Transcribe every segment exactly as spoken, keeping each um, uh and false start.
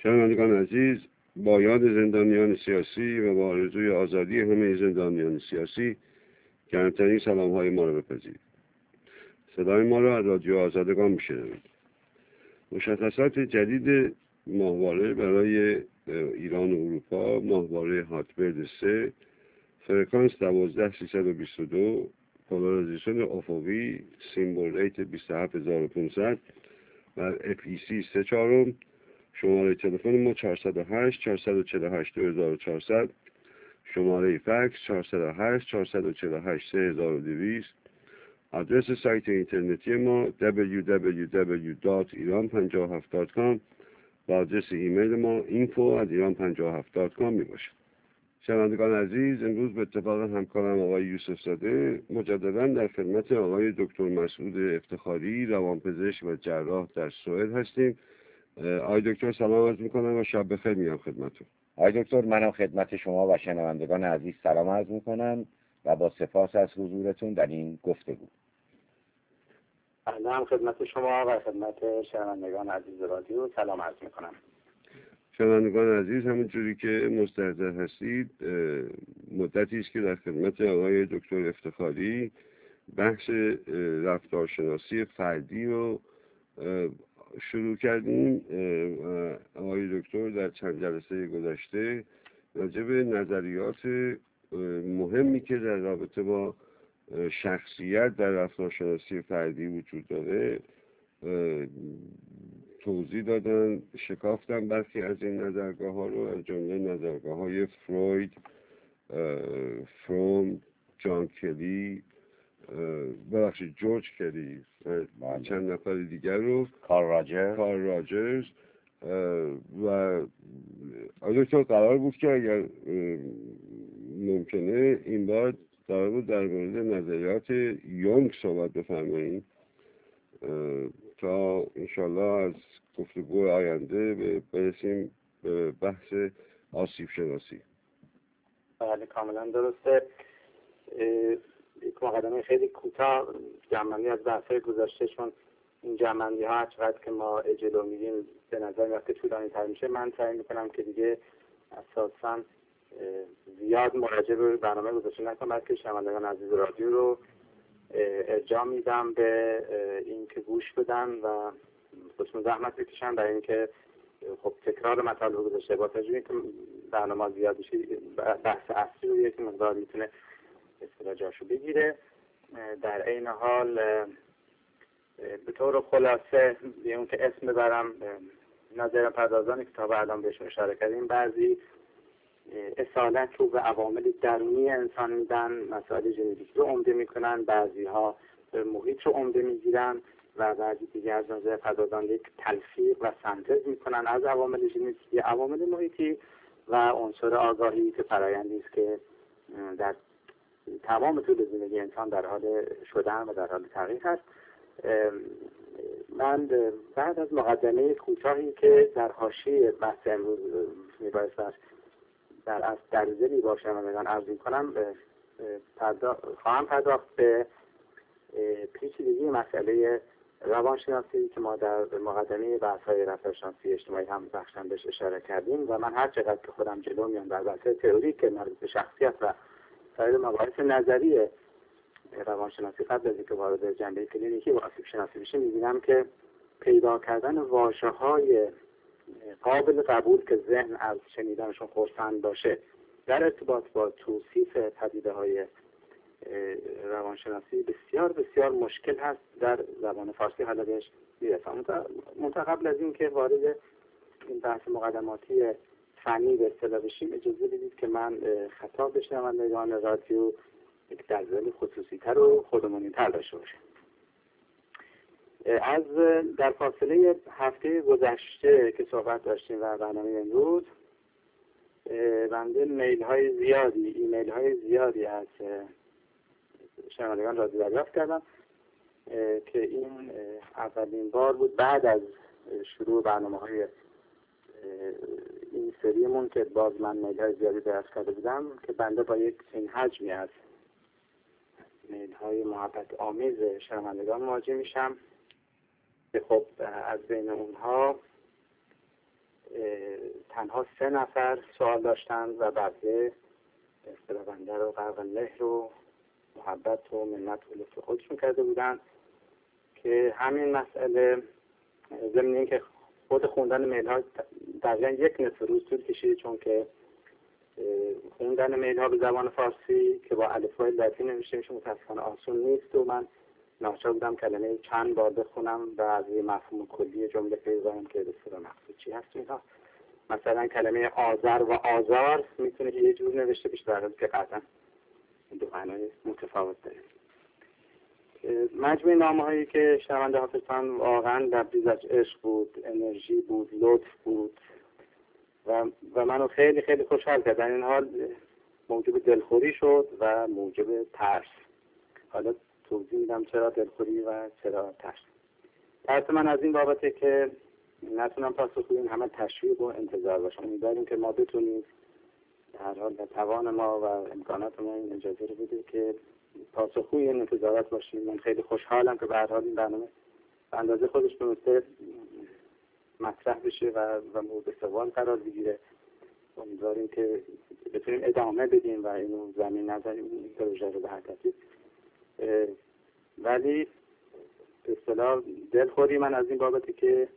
شنوندگان عزیز، با یاد زندانیان سیاسی و با آرزوی آزادی همه زندانیان سیاسی گرمترین سلام های ما را بپذیرید. صدای ما را از رادیو آزادگان میشنوید. مشخصات جدید ماهواره برای ایران و اروپا، ماهواره هاتبرد سه، فرکانس دوازده سیصد و بیست و دو، پولارایزیشن افقی، سیمبل ریت بیست و هفت هزار و پانصد و اف ای سی سه چهارم. شماره تلفن ما چهارصد و هشت چهارصد و چهل و هشت دو هزار و چهارصد، شماره فکس چهارصد و هشت چهارصد و چهل و هشت سه هزار و دویست. آدرس سایت اینترنتی ما دبلیو دبلیو دبلیو دات ایران پنجاه و هفت دات کام و آدرس ایمیل ما اینفو ات ایران پنجاه و هفت دات کام می باشد. شنوندگان عزیز، امروز به اتفاق همکارم آقای یوسف زاده مجددا در خدمت آقای دکتر مسعود افتخاری، روانپزشک و جراح در سوئد هستیم. آقای دکتر سلام عرض میکنم و شب بخیر میگم خدمتتون. آقای دکتر، منم خدمت شما و شنوندگان عزیز سلام عرض میکنم و با سپاس از حضورتون در این گفتگو. بنده هم خدمت شما و خدمت شنوندگان عزیز رادیو سلام عرض میکنم. شنوندگان عزیز، همون جوری که مستحضر هستید، مدتی است که در خدمت آقای دکتر افتخاری بحث رفتارشناسی فردی رو شروع کردیم. آقای دکتر در چند جلسه گذشته راجع به نظریات مهمی که در رابطه با شخصیت در رفتارشناسی فردی وجود داره توضیح دادن، شکافتن برخی از این نظرگاه ها رو، از جمله نظرگاه های فروید، فروم، جان کلی، ببخشید جورج کلی، چند نفر دیگر رو، کارل راجرز کارل راجرز و دکتر قرار بود که اگر ممکنه این بار قرار بود در مورد نظریات یونگ صحبت بفرماییم تا انشالله از گفتگو آینده برسیم به بحث آسیب شناسی. بله کاملا درسته. یک مقدمه خیلی کوتاه جمع‌بندی از بحث‌های گذشته، چون این جمع‌بندی ها هر چقدر که ما جلو میریم به نظر میاد که طولانی تر میشه. من سعی میکنم که دیگه اساساً زیاد مراجعه به برنامه گذاشته نکنم، بلکه شنوندگان عزیز رادیو رو ارجاع میدم به این که گوش بدن و خودشون زحمت بکشن برای اینکه خب تکرار مطالب گذاشته با توجه که برنامه زیاد میشه، بحث اصلی رو یک مقدار میتونه اصطلاح جاشو بگیره. در عین حال به طور خلاصه اون که اسم ببرم، نظر پردازانی که تا به الان بهش اشاره کردیم، بعضی اصالت رو به عوامل درونی انسان میدن، مسائل ژنتیکی رو عمده میکنن، بعضی ها محیط رو عمده میگیرن و بعضی دیگر از نظر پردازان یک تلفیق و سنتز میکنن از عوامل ژنتیکی، عوامل محیطی و عنصر آگاهی که فرآیندی است که در تمام طول زندگی انسان در حال شدن و در حال تغییر هست. من بعد از مقدمه کوتاهی که در حاشیه بحث امروز میبایست در از در ذیلی با شنوندگان عرض می‌کنم، خواهم پرداخت به پیچیدگی مسئله روانشناسی که ما در مقدمه بحث‌های رفتارشناسی اجتماعی هم بخشاً بهش اشاره کردیم و من هر چقدر که خودم جلو میام در بحث تئوریک که مربوط به شخصیت و سایر مباحث نظری روانشناسی قبل از اینکه وارد جنبه کلینیکی و آسیب شناسی بشیم، می‌بینم که پیدا کردن واژه‌های قابل قبول که ذهن از شنیدنشون خرسند باشه در ارتباط با توصیف پدیده‌های روانشناسی بسیار بسیار مشکل هست در زبان فارسی. حالا بهش میرسم. منتها قبل از این که وارد این بحث مقدماتی فنی به اصطلاح بشیم، اجازه بدید که من خطاب به شنوندگان رادیو یک دلایل خصوصی‌تر و خودمونی‌تر داشته باشم. از در فاصله هفته گذشته که صحبت داشتیم و برنامه امروز، بنده میل های زیادی ایمیل های زیادی از شنوندگان رادیو دریافت کردم که این اولین بار بود بعد از شروع برنامه های این سریمون که باز من میل های زیادی دریافت کرده بودم که بنده با یک این حجمی از میل های محبت آمیز شنوندگان مواجه میشم. خب از بین اونها تنها سه نفر سوال داشتند و بقیه اصطلاح بنده رو غرق مهر و محبت و منت و لطف خودشون کرده بودن که همین مسئله ضمن این که خود خوندن میل ها دقیقا یک نصف روز طول کشید، چون که خوندن میل ها به زبان فارسی که با الفبای لاتین نوشته میشه متاسفانه آسون نیست و من ناچار بودم کلمه چند بار بخونم و از مفهوم کلی جمله پیدا کنم که به اصطلاح مقصود چی هست اینها. مثلا کلمه آذر و آزار میتونه یه جور نوشته بشه در حالی که قطعا دو معنای متفاوت داره. مجموع نامه هایی که شنونده ها فرستادن واقعا لبریز از عشق بود، انرژی بود، لطف بود و و منو خیلی خیلی خوشحال کرد. در این حال موجب دلخوری شد و موجب ترس. حالا توضیح میدم چرا دلخوری و چرا ترس. ترس من از این بابته که نتونم پاسخگوی این همه تشویق و انتظار باشم. امیدواریم که ما بتونیم در حال به توان ما و امکانات ما این اجازه رو بده که پاسخگوی این انتظارات باشیم. من خیلی خوشحالم که به هر حال این برنامه به اندازه خودش تونسته مطرح بشه و و مورد استقبال قرار بگیره. امیدواریم که بتونیم ادامه بدیم و اینو زمین نذاریم این پروژه رو به هر ترتیب. ولی به اصطلاح دلخوری من از این بابته که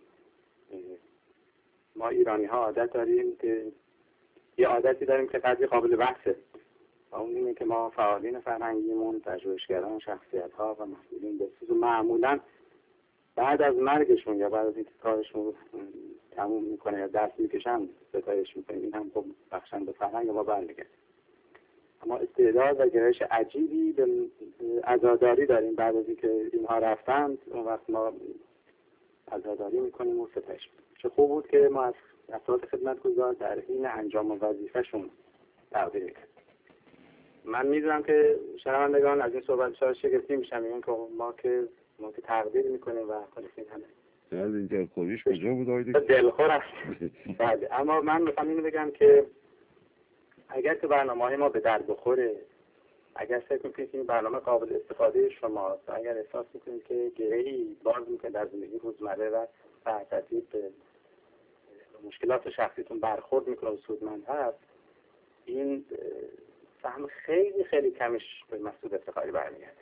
ما ایرانی ها عادت داریم که یه عادتی داریم که قدری قابل بحثه و اون اینه که ما فعالین فرهنگیمون، پژوهشگران، شخصیت ها و مسئولین بسیار معمولا بعد از مرگشون یا بعد از اینکه کارشون تموم میکنه یا دست میکشن ستایش میکنیم. این هم خب بخشن به فرهنگ ما برمیگرده. اما استعداد و گرایش عجیبی به عزاداری داریم. بعد از اینکه اینها رفتند اون وقت ما عزاداری میکنیم و ستایش میکنیم. چه خوب بود که ما از افراد خدمتگزار در این انجام وظیفه‌شون تقدیر میکنیم. من میدونم که شنوندگان از این صحبت شاید شگفتی میشن، میگن که ما که ما که تقدیر میکنیم و خلاص این همه. از این دلخوریش کجا بود آیدی؟ دلخور است. بله، اما من میخوام اینو بگم که اگر که برنامه‌های ما به درد بخوره، اگر فکر میکنید که این برنامه قابل استفاده شماست، اگر احساس میکنید که گرهی باز میکنه در زندگی روزمره و به ترتیب به مشکلات شخصیتون برخورد میکنه و سودمند هست، این سهم خیلی خیلی کمش به مسعود افتخاری برمیگرده.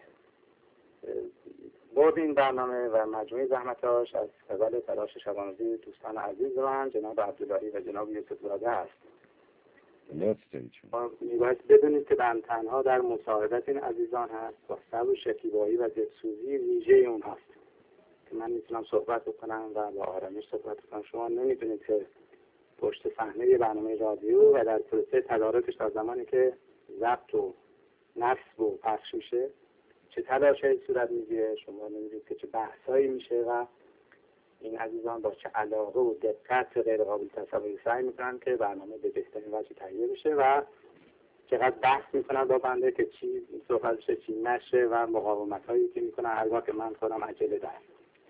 برد این برنامه و مجموعه زحمتاش از قبل تلاش شبانه‌روزی دوستان عزیز من جناب عبداللهی و جناب یوسف زاده است. میباید بدونید که من تنها در مساعدت این عزیزان هست با صبر و شکیبایی و دلسوزی ویژه اون هست که من میتونم صحبت بکنم و با آرامش صحبت بکنم. شما نمیدونید که پشت صحنه برنامه رادیو و در پروسه تدارکش تا زمانی که ضبط و نصب و پخش میشه چه تلاشی صورت میگیره. شما نمیدونید که چه بحثایی میشه و این عزیزان با چه علاقه و دقت غیر قابل تصوری سعی میکنن که برنامه به بهترین وجه تهیه بشه و چقدر بحث میکنن با بنده که چی صحبت بشه چی نشه و مقاومت هایی که میکنن هرگاه که من خودم عجله دارم.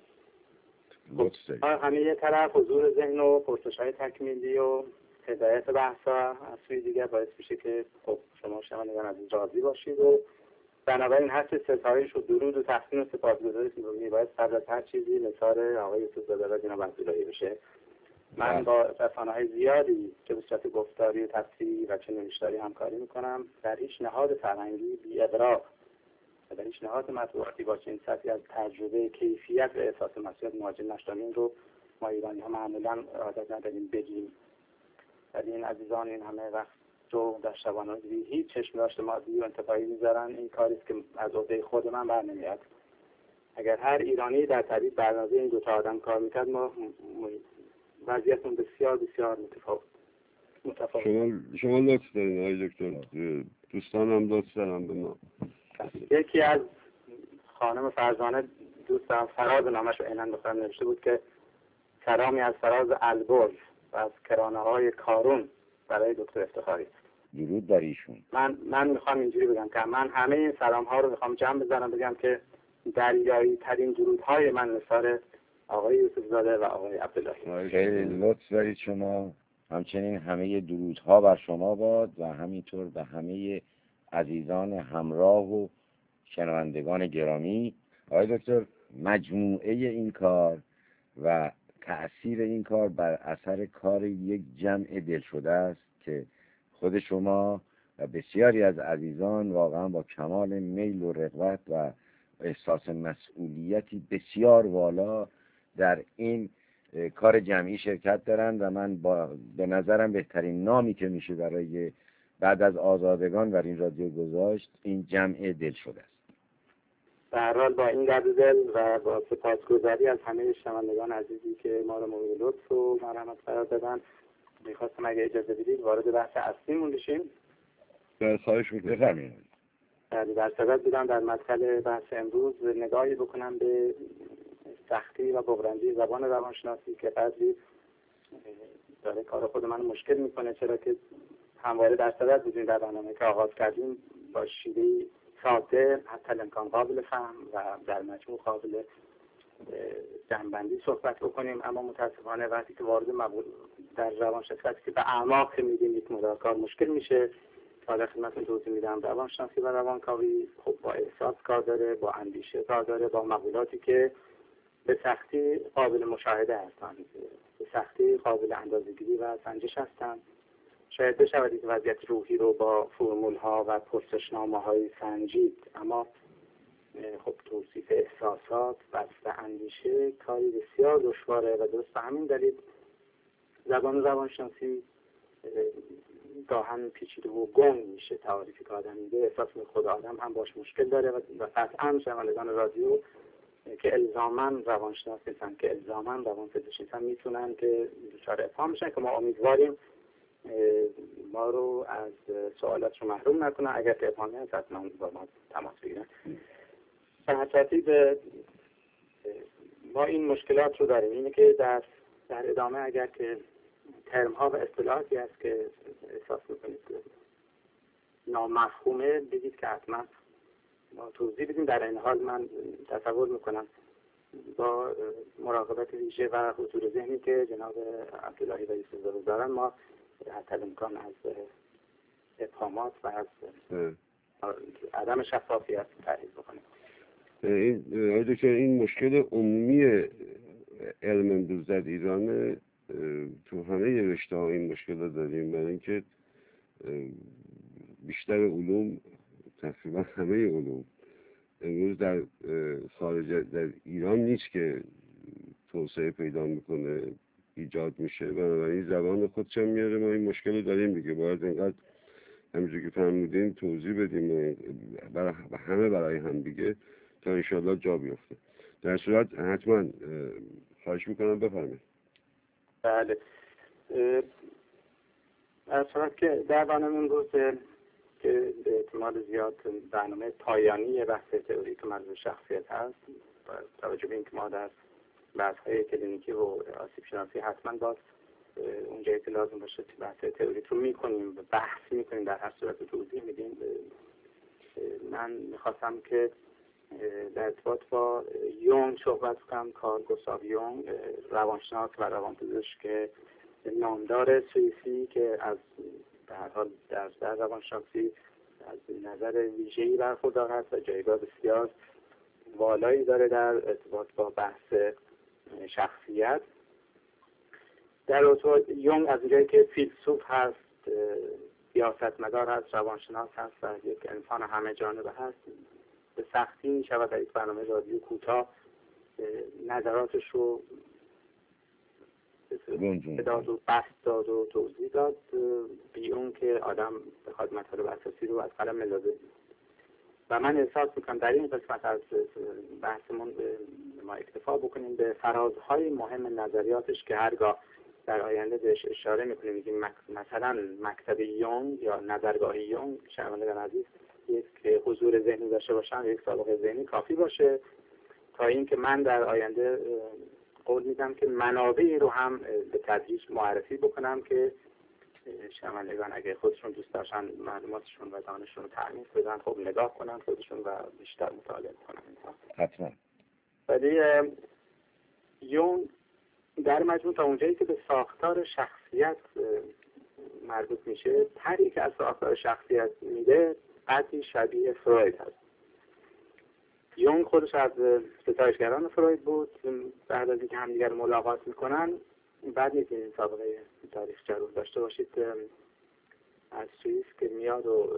همه یه طرف حضور ذهن و پرسش های تکمیلی و هدایت بحث ها از سوی دیگر باعث میشه که خب شما شنوندگان از این راضی باشید و بنابراین هست ستایش و درود و تحسین و سپاسگزاری که میباید قبل از هر چیزی نثار آقای یوسف زاده و جناب عبداللهی بشه. من با رسانه‌های زیادی که به صورت گفتاری و تصویری و چه نوشتاری همکاری میکنم. در هیچ نهاد فرهنگی بی اغراق و در هیچ نهاد مطبوعاتی با چنین سطحی از تجربه، کیفیت و احساس مسئولیت مواجه نشدیم. این رو ما ایرانی ها معمولا عادت نداریم بگیم، ولی این عزیزان این همه وقت تو در شبانه روزی هیچ چشم داشته مادی و انتفاعی میذارن. این کاریست که از عهده خود من بر نمیاد. اگر هر ایرانی در طریق برنامه این دو تا آدم کار میکرد ما وضعیتمون بسیار بسیار متفاوت متفاوت. شما شما لطف دارین آقای دکتر، دوستان هم لطف دارن به ما. یکی از خانم فرزانه دوستم فراز نامش رو اینن بخورم نوشته بود که سلامی از فراز البرز و از کرانه های کارون برای دکتر افتخاری. درود بر ایشون. من من میخوام اینجوری بگم که من همه این سلام ها رو میخوام جمع بزنم بگم که دریایی ترین درودهای من نثار آقای یوسف زاده و آقای عبداللهی. خیلی لطف دارید شما. همچنین همه درودها بر شما باد و همینطور به همه عزیزان همراه و شنوندگان گرامی. آقای دکتر، مجموعه این کار و تأثیر این کار بر اثر کار یک جمع دل شده است که خود شما و بسیاری از عزیزان واقعا با کمال میل و رغبت و احساس مسئولیتی بسیار والا در این کار جمعی شرکت دارن و من با به نظرم بهترین نامی که میشه برای بعد از آزادگان و این رادیو گذاشت این جمع دل شده است. به هر حال با این درد دل و با سپاسگزاری از همه شنوندگان عزیزی که ما رو مورد لطف و مرحمت قرار دادن، میخواستم اگه اجازه بدید وارد بحث اصلیمون بشیم. به خواهش میکنم. بفرمایید. در صدد بودم در مدخل بحث امروز نگاهی بکنم به سختی و بغرنجی زبان روانشناسی که بعضی داره کار خود من مشکل میکنه، چرا که همواره در صدد بودیم در برنامه که آغاز کردیم با شیوهی ساده حتی امکان قابل فهم و در مجموع قابل جمع‌بندی صحبت بکنیم، اما متاسفانه وقتی که وارد مبود در روانشناسی که به اعماق میدیم یک مدار کار مشکل میشه. حالا خدمتتون توضیح میدم. روانشناسی و روانکاوی خب با احساس کار داره، با اندیشه کار داره، با مقولاتی که به سختی قابل مشاهده هستند، به سختی قابل اندازه‌گیری و سنجش هستند. شاید بشود این وضعیت روحی رو با فرمول ها و پرسشنامه های سنجید، اما خب توصیف احساسات و اندیشه کاری بسیار دشواره و درست به همین دلیل زبان روانشناسی گاهن پیچیده و گنگ میشه. تعریفی که آدم میده احساس می خود آدم هم باش مشکل داره و قطعا شنوندگان رادیو که الزاماً روانشناس نیستن، که الزاماً روانپزشک نیستن، میتونن که دچار ابهام بشن که ما امیدواریم ما رو از سوالات رو محروم نکنن. اگر که ابهامی هست حتما با ما تماس بگیرن. به ترتیب ما این مشکلات رو داریم، اینه که در در ادامه اگر که ترم ها و اصطلاحاتی هست که احساس میکنید نامفهومه بگید که حتما ما توضیح بدیم. در این حال من تصور میکنم با مراقبت ویژه و حضور ذهنی که جناب عبداللهی و یوسف دارن ما حتی امکان از ابهامات و از عدم شفافیت تحریف بکنیم. این که این مشکل عمومی علم امروز در ایران تو همه رشته ها این مشکل رو داریم، برای اینکه بیشتر علوم تقریبا همه علوم امروز در خارج در ایران نیست که توسعه پیدا میکنه، ایجاد میشه، بنابراین زبان خودش هم میاره. ما این مشکل رو داریم دیگه، باید اینقدر همینجور که فرمودین توضیح بدیم برای همه برای هم دیگه تا انشاءالله جا بیفته. در صورت حتما خواهش میکنم بفرمایید. بله، در صورت که در برنامه امروز که به احتمال زیاد برنامه پایانی بحث تئوریک مربوط شخصیت هست، با توجه به اینکه ما در بحث‌های کلینیکی و آسیب شناسی حتما باز اونجایی که لازم باشه بحث تئوریک رو میکنیم، بحث میکنیم، در هر صورت توضیح میدیم. من میخواستم که در ارتباط با یونگ صحبت کنم. کارل گوستاو یونگ، روانشناس و روانپزشک نامدار سوئیسی که از به هر حال در در روانشناسی از نظر ویژه‌ای برخوردار هست و جایگاه بسیار والایی داره در ارتباط با بحث شخصیت. در ارتباط یونگ از جایی که فیلسوف هست، سیاستمدار هست، روانشناس هست و یک انسان همه جانبه هست، به سختی می شود در یک برنامه رادیو کوتاه نظراتش رو داد و بحث داد و توضیح داد بی اون که آدم بخواد مطالب اساسی رو از قلم اجازه بگیره. و من احساس میکنم در این قسمت از بحثمون ما اکتفا بکنیم به فرازهای مهم نظریاتش که هرگاه در آینده بهش اشاره میکنیم، میگیم مثلا مکتب یونگ یا نظرگاه یونگ، شنوندگان عزیز یک حضور ذهنی داشته باشن، یک سابقه ذهنی کافی باشه تا اینکه من در آینده قول میدم که منابعی رو هم به تدریج معرفی بکنم که شنوندگان اگه خودشون دوست داشتن معلوماتشون و دانششون رو تأمین بدن، خب نگاه کنن خودشون و بیشتر مطالعه کنن. حتما. ولی یون در مجموع تا اونجایی که به ساختار شخصیت مربوط میشه، طریقی که از ساختار شخصیت میده قطعی شبیه فروید هست. یونگ خودش از ستایشگران فروید بود. بعد از اینکه همدیگر ملاقات میکنن، بعد میتونید سابقه تاریخ جروح داشته باشید، از سوئیس که میاد و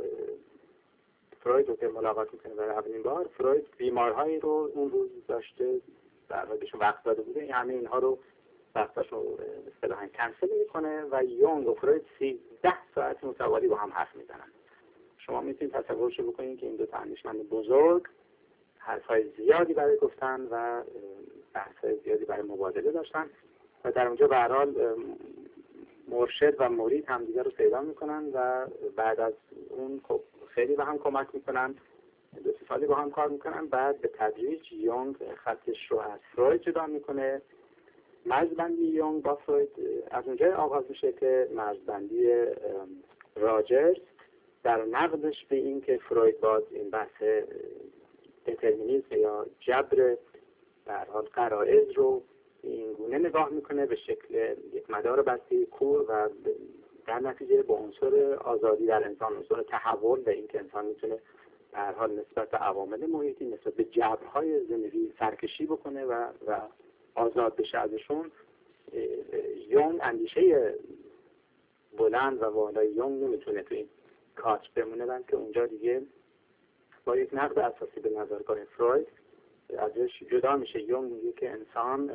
فروید رو که ملاقات میکنه برای اولین بار، فروید بیمارهایی رو اون روز داشته در واقع بهشون وقت داده بوده، همه اینها رو وقتش رو اصطلاحاً کنسل میکنه و یونگ و فروید سیزده ساعت متوالی با هم حرف میزنن. شما میتونید تصورش بکنید که این دو تا اندیشمند بزرگ حرفهای زیادی برای گفتن و بحث‌های زیادی برای مبادله داشتن و در اونجا به هر حال مرشد و مرید هم دیگر رو پیدا میکنن و بعد از اون خب خیلی به هم کمک میکنن، دو سه سالی با هم کار میکنن. بعد به تدریج یونگ خطش رو از فروید جدا میکنه. مرزبندی یونگ با فروید از اونجا آغاز میشه که مرزبندی راجرز در نقدش به این که فروید باز این بحث دترمینیسم یا جبر در حال غرایز رو این گونه نگاه میکنه به شکل یک مدار بسته کور و در نتیجه با عنصر آزادی در انسان، عنصر تحول و اینکه انسان میتونه در حال نسبت به عوامل محیطی، نسبت به جبرهای زندگی سرکشی بکنه و و آزاد بشه ازشون. یونگ اندیشه بلند و والای یونگ نمیتونه تو این کاچ بمونه، بلکه اونجا دیگه با یک نقد اساسی به نظرگاه فروید ازش جدا میشه. یونگ میگه که انسان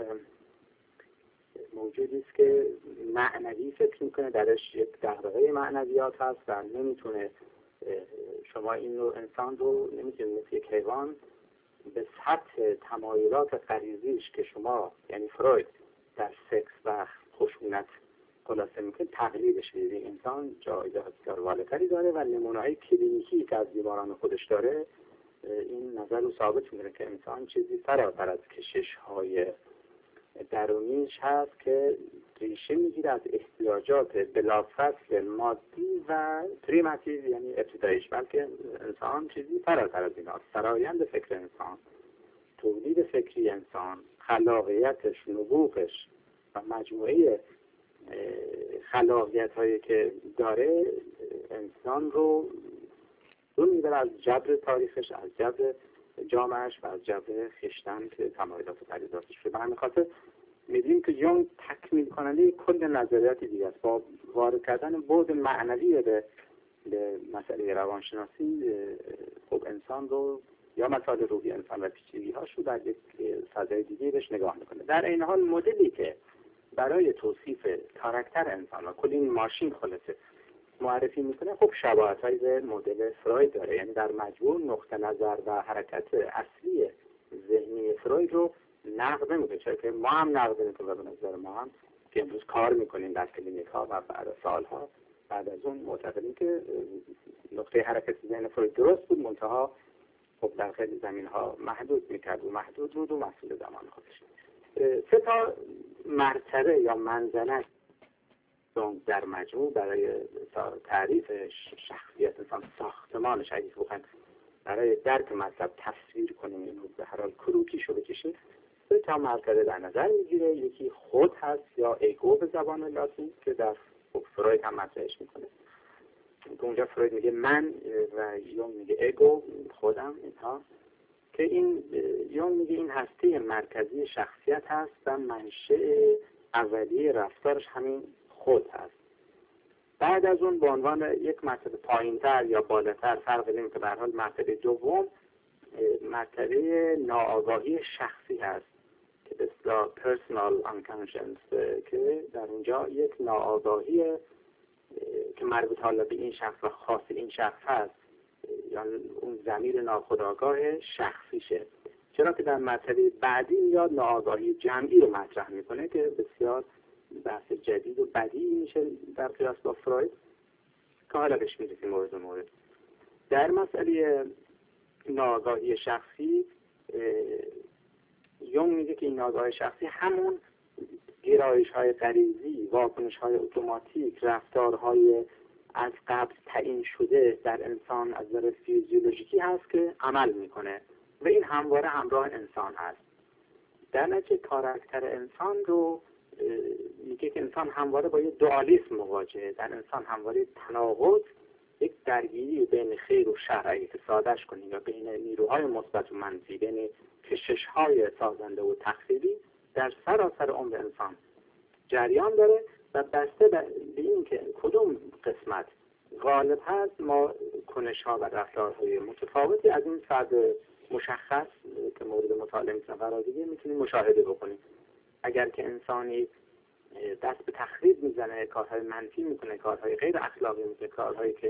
موجودی است که معنوی فکر میکنه، درش یک دغدغه معنویات هست و نمیتونه، شما این رو انسان رو نمیتونه مثل یک حیوان به سطح تمایلات غریزیش که شما یعنی فروید در سکس و خشونت خلاصه میکنه تقلیدش بدید. انسان جایگاه بسیار والاتری داره و نمونه‌های کلینیکی که از بیماران خودش داره این نظر رو ثابت میکنه که انسان چیزی فراتر از کشش‌های درونیش هست که ریشه میگیره از احتیاجات بلافاصله مادی و پریماتیو یعنی ابتداییش، بلکه انسان چیزی فراتر از اینا. فرایند فکر انسان، تولید فکری انسان، خلاقیتش، نبوغش و مجموعه خلاقیت هایی که داره انسان رو دون میبره از جبر تاریخش، از جبر جامعش و از جبر خیشتن که تمایلات و غریزاتش رو. به همین خاطر میدونیم که یونگ تکمیل کننده کل نظریات دیگه است. با وارد کردن بعد معنوی به به مسئله روانشناسی خب انسان رو یا مسائل روحی انسان و پیچیدگی‌هاش رو در یک فضای دیگه بهش نگاه میکنه. در این حال مدلی که برای توصیف کاراکتر انسان و کل این ماشین خلاصه معرفی میکنه خب شباهت‌هایی به مدل فروید داره. یعنی در مجموع نقطه نظر و حرکت اصلی ذهنی فروید رو نقد نمیکنه، چرا که ما هم نقد نمیکنه و به نظر ما هم که امروز کار میکنیم در کلینیک ها و بعد سالها بعد از اون معتقدیم که نقطه حرکت ذهن فروید درست بود، منتها خب در خیلی زمین ها محدود میکرد و محدود بود و مسئول زمان خودش. سه تا مرتبه یا منزلت در مجموع برای تعریف شخصیت انسان، ساختمانش اگه بخوایم برای درک مطلب تصویر کنیم، این رو به هر حال کروکیشو بکشیم، سه تا مرتبه در نظر میگیره. یکی خود هست یا ایگو به زبان لاتین که در فروید هم مطرحش میکنه. اونجا فروید میگه من و یونگ میگه ایگو، خودم، اینها که این یونگ میگه این هسته مرکزی شخصیت هست و منشأ اولیه رفتارش همین خود هست. بعد از اون به عنوان یک مرتبه پایینتر یا بالاتر فرق نمیکنه که به هر حال مرتبه دوم مرتبه ناآگاهی شخصی هست که به اصطلاح personal unconscious که در اونجا یک ناآگاهی که مربوط حالا به این شخص و خاص این شخص هست یا اون ضمیر ناخودآگاه شخصیشه، چرا که در مرتبه بعدی یا ناآگاهی جمعی رو مطرح میکنه که بسیار بحث جدید و بدیعی میشه در قیاس با فروید که حالا بهش میرسیم مورد مورد. در مسئله ناآگاهی شخصی یونگ میگه که این ناآگاهی شخصی همون گرایش های غریزی، واکنش های اتوماتیک، رفتارهای از قبل تعیین شده در انسان از نظر فیزیولوژیکی هست که عمل میکنه و این همواره همراه انسان هست. در نتیجه کاراکتر انسان رو میگه که انسان همواره با یه دوالیسم مواجهه، در انسان همواره تناقض یک درگیری بین خیر و شر اگه که سادهش کنیم یا بین نیروهای مثبت و منفی، بین کشش‌های سازنده و تخریبی در سراسر عمر انسان جریان داره و بسته به این که کدوم قسمت غالب هست ما کنش‌ها و رفتارهای متفاوتی از این فرد مشخص که مورد مطالعه میتونه قرار بگیره میتونیم مشاهده بکنیم. اگر که انسانی دست به تخریب میزنه، کارهای منفی میکنه، کارهای غیر اخلاقی میکنه، کارهایی که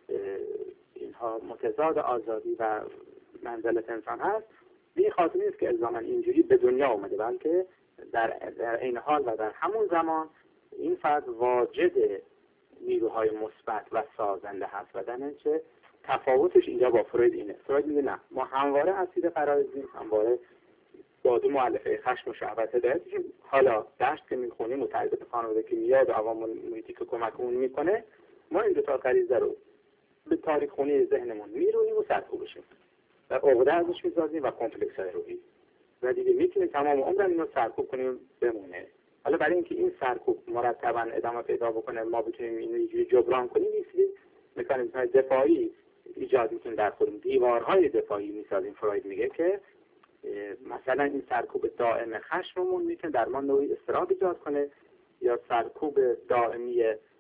اینها متضاد آزادی و منزلت انسان هست، این خاطر نیست که الزاما اینجوری به دنیا اومده، بلکه در در این حال و در همون زمان این فرد واجد نیروهای مثبت و سازنده هست و در نتیجه تفاوتش اینجا با فروید اینه. فروید میگه نه، ما همواره اسیر قرار داریم، همواره با دو مؤلفه خشم و شهوت داریم. حالا درس که میخونیم و تربیت خانواده که میاد و عوامل محیطی که کمکمون میکنه، ما این دو تا غریزه رو به تاریخ خونی ذهنمون میرویم و سرکوب بشیم و عقده ازش میسازیم و کمپلکس های روحی و دیگه میتونیم تمام عمرمون اینو سرکوب کنیم بمونه. حالا برای اینکه این سرکوب مرتبا ادامه پیدا بکنه، ما بتونیم اینو اینجوری جبران کنیم، این مکانیزم‌های دفاعی ایجاد میکنیم در خودمون، دیوارهای دفاعی میسازیم. فروید میگه که مثلا این سرکوب دائم خشممون میتونه در ما نوعی اضطراب ایجاد کنه، یا سرکوب دائمی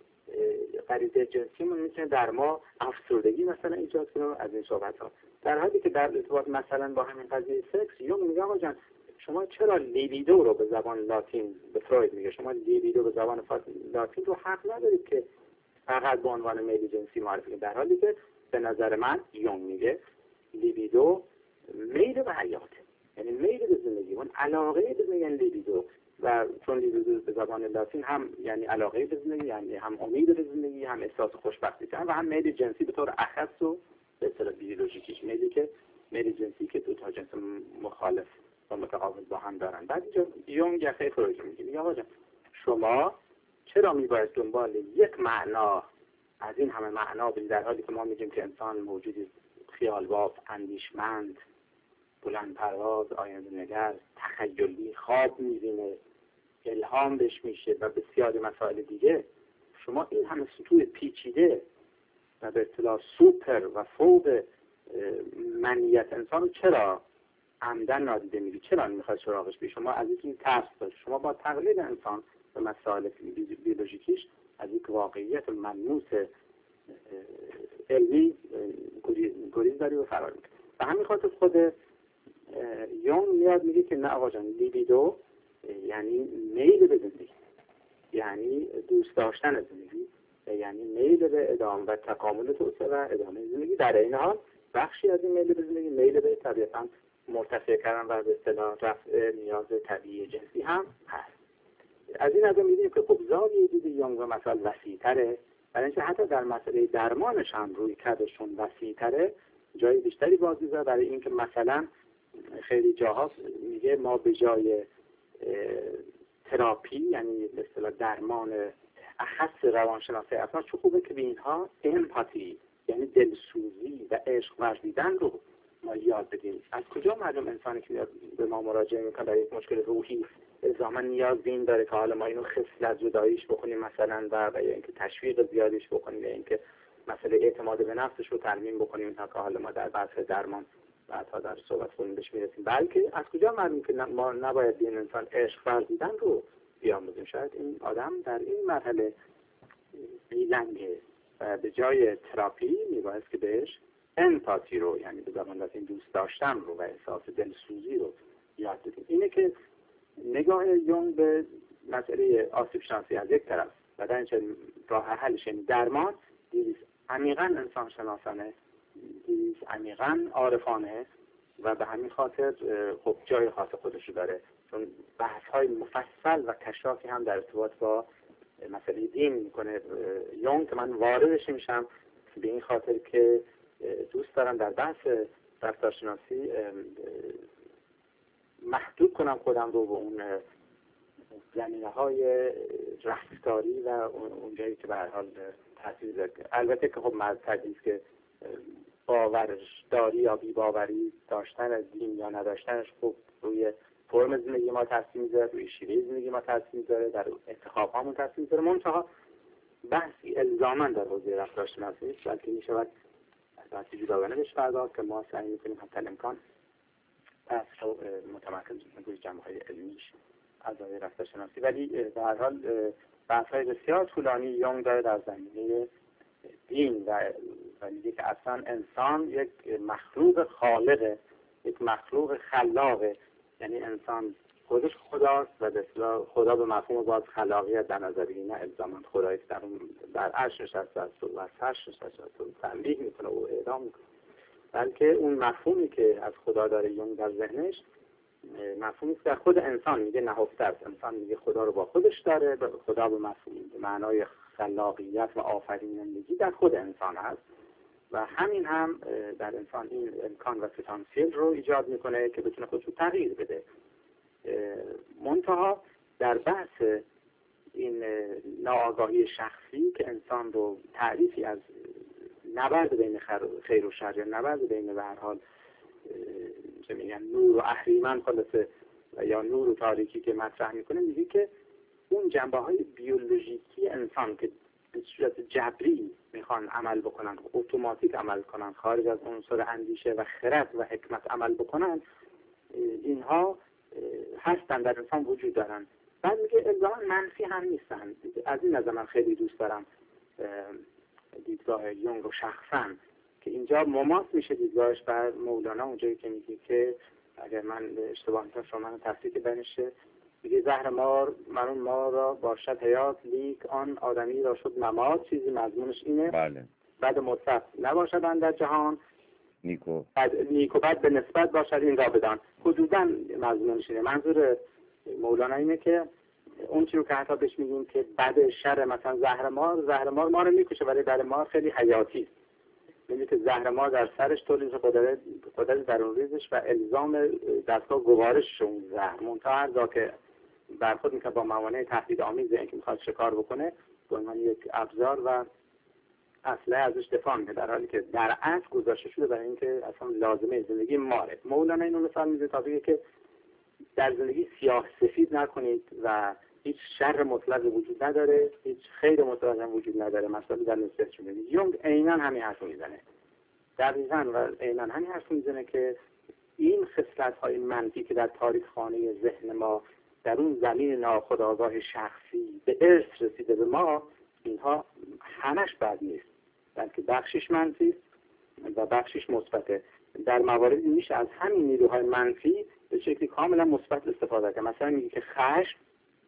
غریزه جنسیمون میتونه در ما افسردگی مثلا ایجاد کنه. از این صحبت ها، در حالی که در ارتباط مثلا با همین قضیه سکس، یونگ میگه آقا جان شما چرا لیبیدو رو به زبان لاتین، به فروید میگه شما لیبیدو به زبان لاتین رو حق ندارید که فقط به عنوان میل جنسی معرفی کنید، در حالی که به نظر من یونگ میگه لیبیدو میل به حیاته، یعنی میل به زندگی، اون علاقه به زندگی لیبیدو، و چون لیبیدو به زبان لاتین هم یعنی علاقه به زندگی، یعنی هم امید به زندگی، هم احساس خوشبختی و هم میل جنسی به طور اخص و به اصطلاح بیولوژیکیش، میلی که میل جنسی که دو تا جنس مخالف و متقابل با هم دارن. بعد اینجا یونگ یخه فروید میگه میگه آقا جان شما چرا میباید دنبال یک معنا از این همه معنا برید، در حالی که ما میگیم که انسان موجودی خیال باف، اندیشمند، بلند پرواز، آینده نگر، تخیلی، خواب میبینه، الهام بهش میشه و بسیاری مسائل دیگه. شما این همه سطوح پیچیده و به اصطلاح سوپر و فوق منیت انسان رو چرا عمدن نادیده میگی؟ چرا میخواد سراغش بی؟ شما از این ترس داشت، شما با تقلید انسان به مسائل بیولوژیکیش از یک واقعیت ملموس علمی گریز داری و فرار میکنی. و همین خاطر خود یونگ میاد میگه که نه آقا جان، لیبیدو یعنی میل به زندگی، یعنی دوست داشتن زندگی، یعنی میل به ادامه و تکامل توسعه و ادامه زندگی. در این حال بخشی از این میل به زندگی میل به طبیعتاً مرتفع کردن و به اصطلاح رفع نیاز طبیعی جنسی هم هست. از این نظر می‌بینیم که خب زاویه دید یونگ و مسائل وسیع‌تره، برای اینکه حتی در مسئله درمانش هم روی کردشون وسیع‌تره، جای بیشتری باز می‌ذاره برای اینکه مثلا خیلی جاها میگه ما به جای تراپی، یعنی به اصطلاح درمان اخص روانشناسی افراد، چه خوبه که به اینها امپاتی، یعنی دلسوزی و عشق ورزیدن رو ما یاد بدیم. از کجا معلوم انسانی که میاد به ما مراجعه میکنه برای یک مشکل روحی الزاما نیاز به این داره که حالا ما اینو خصلت جداییش بکنیم مثلا، و یا اینکه تشویق زیادیش بکنیم، یا اینکه مسئله اعتماد به نفسش رو ترمیم بکنیم، تا که حالا ما در بحث درمان بعدها در صحبت کنیم بهش میرسیم. بلکه از کجا معلوم که ما نباید این انسان عشق ورزیدن رو بیاموزیم؟ شاید این آدم در این مرحله بیلنگه و به جای تراپی میباید که بهش امپاتی رو، یعنی به زبان لاتین دوست داشتن رو و احساس دلسوزی رو یاد بدیم. اینه که نگاه یونگ به مسئله آسیب شناسی از یک طرف و در این راه حلش، یعنی درمان، دیز عمیقاً انسان شناسانه، دیز عمیقاً عارفانه و به همین خاطر خب جای خاص خودشو داره، چون بحث های مفصل و کشافی هم در ارتباط با مسئله دین میکنه یونگ که من واردش میشم به این خاطر که دوست دارم در بحث رفتارشناسی محدود کنم خودم رو به اون زمینه های رفتاری و اونجایی که به هر حال تاثیر داره. البته که خب مرد تدریس که باورداری یا بی باوری داشتن از دین یا نداشتنش خب روی فرم زندگی ما تاثیر میذاره، روی شیوه زندگی ما تاثیر میذاره، در انتخاب هامون تاثیر میذاره. منتها بحثی الزاماً در حوزه رفتارشناسی نیست، بلکه می شود بحثی جداگانه بهش پرداخت که ما سعی می‌کنیم حتی امکان بحث رو متمرکز روی جنبه‌های علمیش از نظر رفتارشناسی. ولی به هر حال بحث‌های بسیار طولانی یونگ داره در زمینه دین و و میگه که اصلا انسان یک مخلوق خالقه، یک مخلوق خلاقه، یعنی انسان خودش خداست و به اصطلاح خدا به مفهوم باز خلاقیت در نظر بگیریم، نه الزاما خدایی که در اون در عرش نشسته است و از عرش نشسته است و تنبیه میکنه و اعدام میکنه، بلکه اون مفهومی که از خدا داره یونگ در ذهنش مفهومی که در خود انسان میگه نهفته است. انسان میگه خدا رو با خودش داره، خدا به مفهوم به معنای خلاقیت و آفرینندگی در خود انسان هست و همین هم در انسان این امکان و پتانسیل رو ایجاد میکنه که بتونه خودش رو تغییر بده. منتها در بحث این ناآگاهی شخصی که انسان رو تعریفی از نبرد بین خیر و شر یا نبرد بین به هر حال چه میگن نور و اهریمن خلاصه یا نور و تاریکی که مطرح میکنه، میگه که اون جنبه های بیولوژیکی انسان که به صورت جبری میخوان عمل بکنن، اتوماتیک عمل کنن، خارج از عنصر اندیشه و خرد و حکمت عمل بکنن، اینها هستن در انسان وجود دارن. بعد میگه الزاما منفی هم نیستن. از این نظر من خیلی دوست دارم دیدگاه یونگ رو شخصا که اینجا مماس میشه دیدگاهش بر مولانا اونجایی که میگه که اگر من اشتباه نکنم شما من تصدیق بنشه، میگه زهر مار مرون مار را باشد حیات، لیک آن آدمی را شد نماد. چیزی مضمونش اینه بله. بعد مصطف نباشد در جهان نیکو بعد نیکو بعد به نسبت باشد این را بدان. حدوداً مضمونش اینه. منظور مولانا اینه که اون چیزی که حتی بهش میگیم که بعد شر مثلا زهر مار، زهر مار ما رو میکشه ولی در مار خیلی حیاتی است. میگه که زهر مار در سرش تولید قدرت قدرت درون ریزش و الزام دستگاه گوارش اون زهر منتها هر جا که برخورد میکنه با موانع تهدید آمیز اینکه میخواد شکار بکنه به عنوان یک ابزار و اسلحه ازش دفاع میکنه، در حالی که در اصل گذاشته شده برای اینکه اصلا لازمه زندگی ماره. مولانا اینو مثال میزنه تا بگه که در زندگی سیاه سفید نکنید و هیچ شر مطلق وجود نداره، هیچ خیر مطلق هم وجود نداره. مثلا در نصیحت شده یونگ عیناً همین حرف میزنه، دقیقاً و عیناً همین حرف میزنه که این خصلت‌های منفی که در تاریخ خانه ذهن ما در اون زمین ناخودآگاه شخصی به ارث رسیده به ما، اینها همش بد نیست، بلکه بخشش منفی و بخشش مثبته. در مواردی میشه از همین نیروهای منفی به شکلی کاملا مثبت استفاده کرد. مثلا میگه که خشم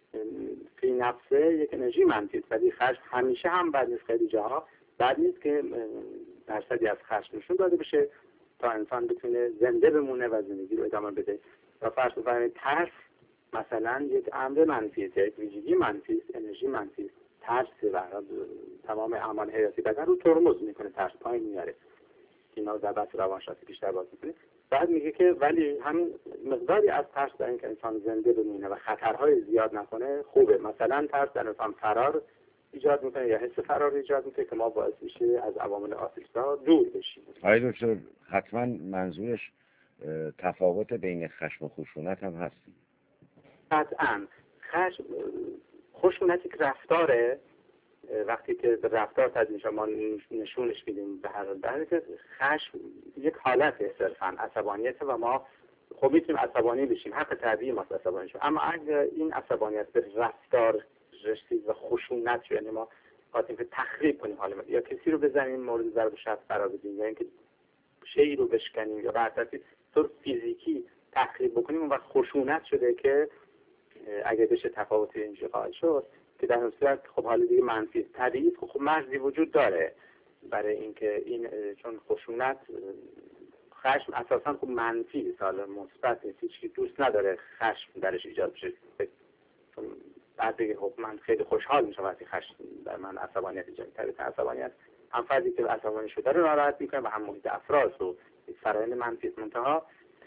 فی نفسه یک انرژی منفی است، ولی خشم همیشه هم بد نیست. خیلی جاها بد نیست که درصدی از خشم نشون داده بشه تا انسان بتونه زنده بمونه و زندگی رو ادامه بده. و فرض بفرمایید ترس مثلا یک امر منفی است، یک ویژگی منفی است، انرژی منفی است. ترس برای تمام اعمال حیاتی بدن رو ترمز میکنه، ترس پایین میاره. اینا در بحث روانشناسی بیشتر باز میکنه. بعد میگه که ولی همین مقداری از ترس در اینکه انسان زنده بمونه و خطرهای زیاد نکنه خوبه. مثلا ترس در انسان فرار ایجاد میکنه یا حس فرار ایجاد میکنه که ما باعث میشه از عوامل آسیب‌زا دور بشیم. آقای دکتر حتما منظورش تفاوت بین خشم و خشونت هم هست. قطعاً خشم خشونتی که رفتاره، وقتی که به رفتار تبدیل میشه ما نشونش میدیم به هر حال که خشم یک حالت صرفاً عصبانیت و ما خب میتونیم عصبانی بشیم، حق طبیعی ماست عصبانی شیم. اما اگر این عصبانیت به رفتار رسید و خشونت شد، یعنی ما خواستیم که تخریب کنیم حال ما یا کسی رو بزنیم مورد ضرب شخص قرار بدیم یا اینکه شیء رو بشکنیم یا به اساس طور فیزیکی تخریب بکنیم، اون وقت خشونت شده که اگه بشه تفاوت اینجا قائل شد که در اون صورت خب حالا دیگه منفی طبیعی خب مرزی وجود داره برای اینکه این چون خشونت خشم اساسا خب منفی سال مثبت نیست، هیچ دوست نداره خشم درش ایجاد بشه. بعد بگه خب من خیلی خوشحال میشم وقتی خشم در من عصبانیت ایجاد میکنه. عصبانیت هم فردی که عصبانی شده رو ناراحت میکنه و هم محیط افراد رو فرآیند منفی منتها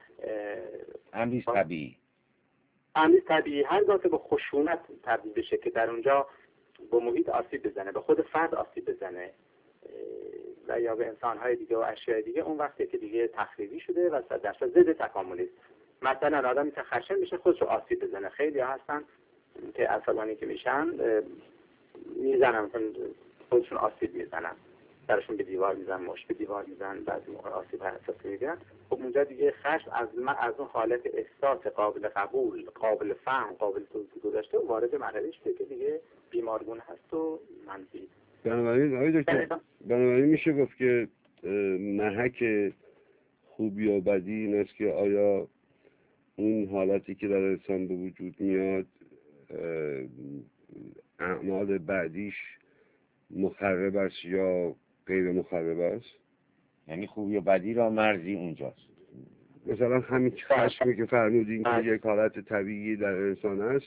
امری طبیعی امری طبیعی هر گاه که به خشونت تبدیل بشه که در اونجا به محیط آسیب بزنه، به خود فرد آسیب بزنه و یا به انسان‌های دیگه و اشیاء دیگه، اون وقتی که دیگه تخریبی شده و صد درصد ضد تکاملی است. مثلا آدمی که خشن میشه خودش رو آسیب بزنه. خیلی هستن که عصبانی که میشن میزنن، خودشون آسیب میزنن، درشون به دیوار میزنن، مشت به دیوار میزنن، بعضی موقع آسیب حساسی میگیرن. خب اونجا دیگه خشم از من از اون حالت احساس قابل قبول، قابل فهم، قابل توضیح گذاشته وارد مرحله شده که دیگه بیمارگونه هست و منفی. بنابراین آقای دکتر، بنابراین میشه گفت که محک خوبی و بدی این است که آیا اون حالتی که در انسان به وجود میاد اعمال بعدیش مخرب است یا غیر مخرب است؟ یعنی خوبی و بدی را مرزی اونجاست. مثلا همین خشمی که فرمودین که یک حالت طبیعی در انسان است،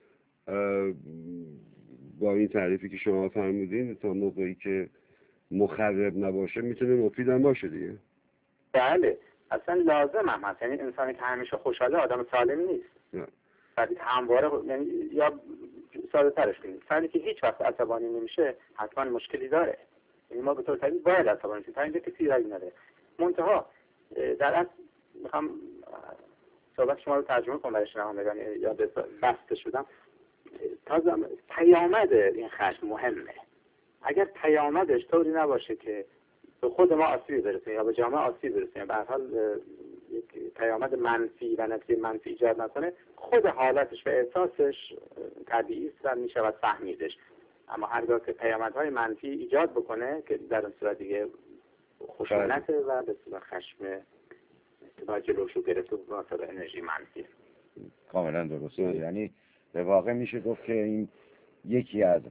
با این تعریفی که شما فرمودین تا موقعی که مخرب نباشه میتونه مفید هم باشه دیگه. بله، اصلا لازم هم هست. یعنی انسانی که همیشه خوشحاله آدم سالم نیست. نه. فردی که همواره، یعنی یا ساده ترش کنید، فردی که هیچ وقت عصبانی نمیشه حتما مشکلی داره. یعنی ما به طور طبیعی باید عصبانی شیم تا اینجا که سیرایی نداره. منتها در اصل میخوام صحبت شما رو ترجمه کنم برای شنوندگان، یا بسته شدم. تازه پیامد این خشم مهمه. اگر پیامدش طوری نباشه که به خود ما آسیب برسه یا به جامعه آسیب برسه، به هر حال یک پیامد منفی و نتیجه منفی ایجاد نکنه، خود حالتش و احساسش طبیعی است و میشود فهمیدش. اما هرگاه که پیامدهای منفی ایجاد بکنه که در اون صورت دیگه خشونت و به صورت خشم با جلوشو گرفت و مناسب انرژی منفی. کاملا درسته. یعنی به واقع میشه گفت که این یکی از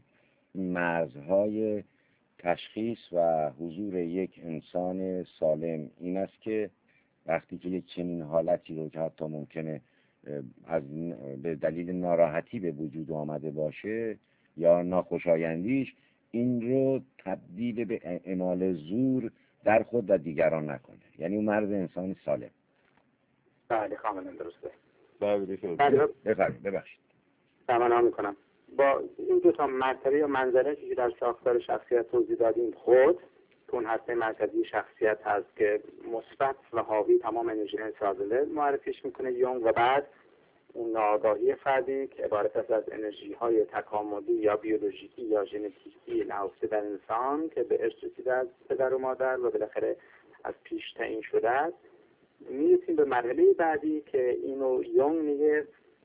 مرزهای تشخیص و حضور یک انسان سالم این است که وقتی که یک چنین حالتی رو که حتی ممکنه از به دلیل ناراحتی به وجود آمده باشه یا ناخوشایندیش، این رو تبدیل به اعمال زور در خود و دیگران نکنه. یعنی اون مرز انسان سالم. بله، کاملا درسته. بله بفرمایید. ببخشید. تمنا میکنم. با این دو تا مرتبه یا منظره که در ساختار شخصیت توضیح دادیم، خود اون هسته مرکزی شخصیت هست که مثبت و حاوی تمام انرژی سازنده معرفیش میکنه یونگ، و بعد اون ناآگاهی فردی که عبارت است از انرژی های تکاملی یا بیولوژیکی یا ژنتیکی نهفته در انسان که به ارث رسیده از پدر و مادر و بالاخره از پیش تعیین شده است. میرسیم به مرحله بعدی که اینو یونگ میگه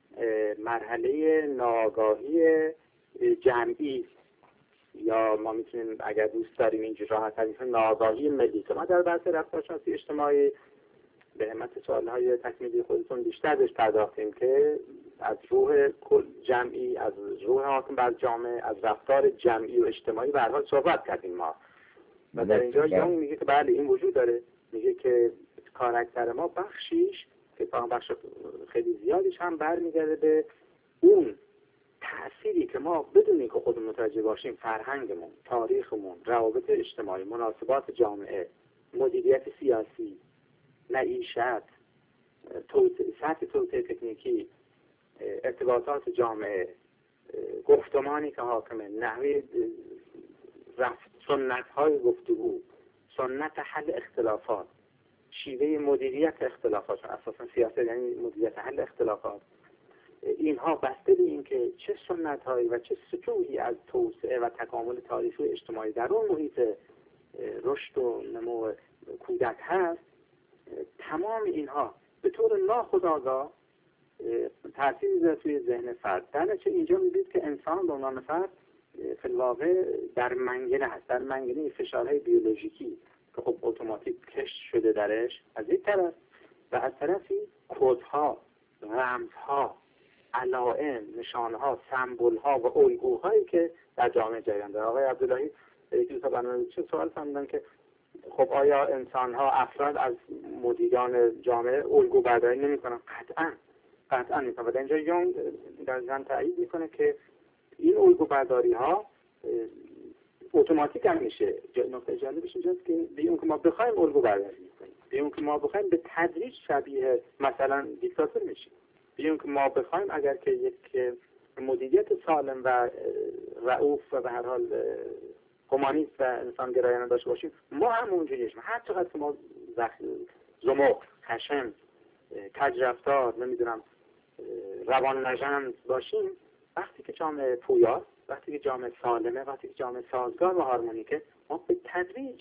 مرحله ناآگاهی جمعی، یا ما میتونیم اگر دوست داریم اینجور راحت تعریف ناآگاهی ملی، که ما در بحث رفتارشناسی اجتماعی به همت سوالهای تکمیلی خودتون بیشتر بهش پرداختیم که از روح کل جمعی، از روح حاکم بر جامعه، از رفتار جمعی و اجتماعی به هر حال صحبت کردیم ما. و در اینجا یونگ میگه که بله این وجود داره. میگه که کاراکتر ما بخشیش که بخش خیلی زیادیش هم برمیگرده به اون تأثیری که ما بدون اینکه خودمون متوجه باشیم فرهنگمون، تاریخمون، روابط اجتماعی، مناسبات جامعه، مدیریت سیاسی، معیشت، توسعه، سطح توسعه تکنیکی، ارتباطات جامعه، گفتمانی که حاکمه، نحوه رفت، سنت‌های گفتگو، سنت حل اختلافات، شیوه مدیریت اختلافات، اساسا سیاست یعنی مدیریت حل اختلافات، اینها بسته به این که چه سنت‌هایی و چه سطوحی از توسعه و تکامل تاریخی و اجتماعی در اون محیط رشد و نمو کودک هست، تمام اینها به طور ناخودآگاه تأثیر می‌ذاره توی ذهن فرد. در نتیجه اینجا می‌بینید که انسان به عنوان فرد فی الواقع در منگنه هست، در منگنه فشارهای بیولوژیکی که خب اتوماتیک کشت شده درش از یک طرف، و از طرفی کدها، رمزها، علائم، نشانها، سمبولها و الگوهایی که در جامعه جریان داره. آقای عبداللهی یکی تا برنامه چه سوال فرمودن که خب آیا انسان‌ها، افراد از مدیران جامعه الگو برداری نمی‌کنن؟ قطعاً قطعاً می‌کنن. و در اینجا یونگ در ذهن تایید می‌کنه که این الگو برداری‌ها اتوماتیک هم میشه. نقطه جالبش اینجاست که به اون که ما بخوایم الگو برداری کنیم، به اون که ما بخوایم به تدریج شبیه مثلا دیکتاتور میشیم، به اون که ما بخوایم اگر که یک مدیریت سالم و رؤوف و به هر حال هومانیست و انسان گرایانه داشته باشیم، ما هم اونجوریشیم. هر چقدر که ما زمخ، خشن، کج رفتار، نمیدونم روان نژند باشیم، وقتی که جامعه پویاست وقتی که جامعه سالمه، وقتی که جامعه سازگار و هارمونیکه، ما به تدریج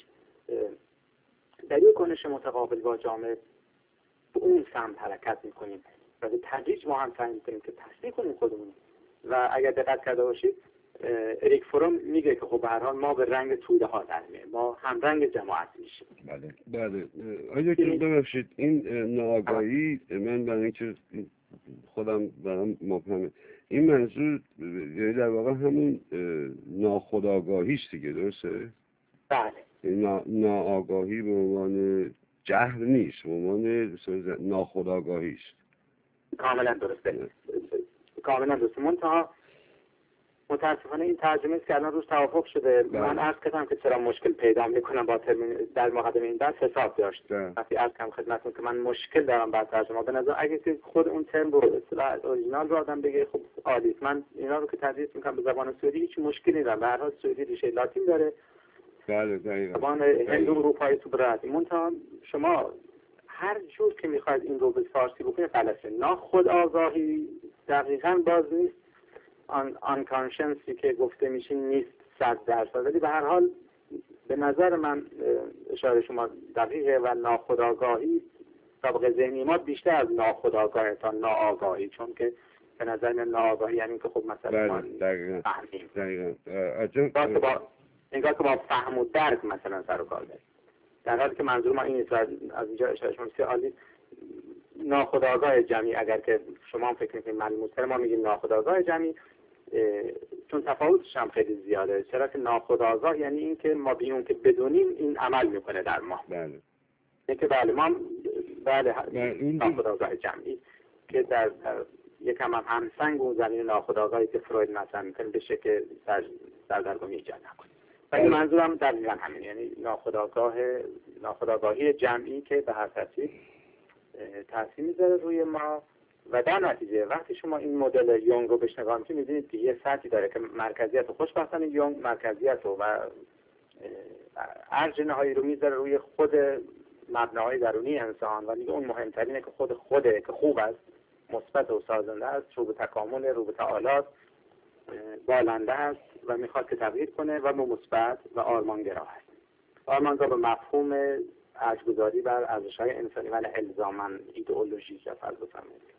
در یک کنش متقابل با جامعه به اون سمت حرکت میکنیم و به تدریج ما هم سعی میکنیم که تصدیق کنیم خودمون. و اگر دقت کرده باشید اریک فروم میگه که خب به هر حال ما به رنگ توده ها در میایم، ما هم رنگ جماعت میشیم. بله بله. آیا که ببخشید این ناآگاهی، من برای اینکه خودم برام مبهمه، این منظور یعنی در واقع همون ناخودآگاهی است دیگه، درسته؟ بله. نا... ناآگاهی به عنوان جهل نیست، به عنوان ناخودآگاهی است. کاملا درسته. کاملا درسته. منتها متاسفانه این ترجمه است که الان روش توافق شده. بله. من عرض کردم که چرا مشکل پیدا میکنم با ترمین در مقدمه این بحث حساب داشت. وقتی عرض کردم خدمتتون که من مشکل دارم با ترجمه، به نظر اگه که خود اون ترم رو به اصطلاح اورجینال رو آدم بگه خب عالی. من اینا رو که تدریس میکنم به زبان سعودی هیچ مشکلی ندارم. به هر حال سعودی ریشه لاتین داره. بله دقیقاً. زبان هندو اروپایی تو برات. منتها شما هر جور که میخواید این رو به فارسی بکنید غلطه. ناخودآگاهی دقیقاً باز نیست. آن آنکانشنسی که گفته میشه نیست صد درصد، ولی به هر حال به نظر من اشاره شما دقیقه و ناخودآگاهی طبق ذهنی ما بیشتر از ناخودآگاه تا ناآگاهی، چون که به نظر من ناآگاهی یعنی که خب مثلا ما فهمیم دقیقاً با انگار که با فهم و درک مثلا سر و کار داریم، در حالی که منظور ما این نیست. از اینجا اشاره شما که عالی ناخودآگاه جمعی، اگر که شما هم فکر میکنید ملموس‌تر، ما میگیم ناخودآگاه جمعی، چون تفاوتش هم خیلی زیاده. چرا که ناخودآگاه یعنی این که ما بیون که بدونیم این عمل میکنه در ما. بله. این که بله ما بله ناخودآگاه جمعی که در, در یکم هم همسنگ اون زمین ناخودآگاهی که فروید مثلا میکنه بشه که در سردرگمی ایجاد نکنه. ولی منظورم دقیقاً همین، یعنی ناخودآگاه ناخودآگاهی جمعی که به هر ترتیب تاثیر میذاره روی ما. و در نتیجه وقتی شما این مدل یونگ رو بهش نگاه میکنید می‌بینید که یه سطحی داره که مرکزیت و خوشبختانه یونگ مرکزیت و ارج نهایی رو میذاره روی خود مبناهای درونی انسان و میگه اون مهمترینه که خود خوده که خوب است، مثبت و سازنده است، رو به تکامل، رو به تعالی، بالنده است و میخواد که تغییر کنه و مثبت و آرمانگرا است. آرمانگرا به مفهوم ارج‌گذاری بر ارزش‌های انسانی ولی الزاماً ایدئولوژیک یا فلسفی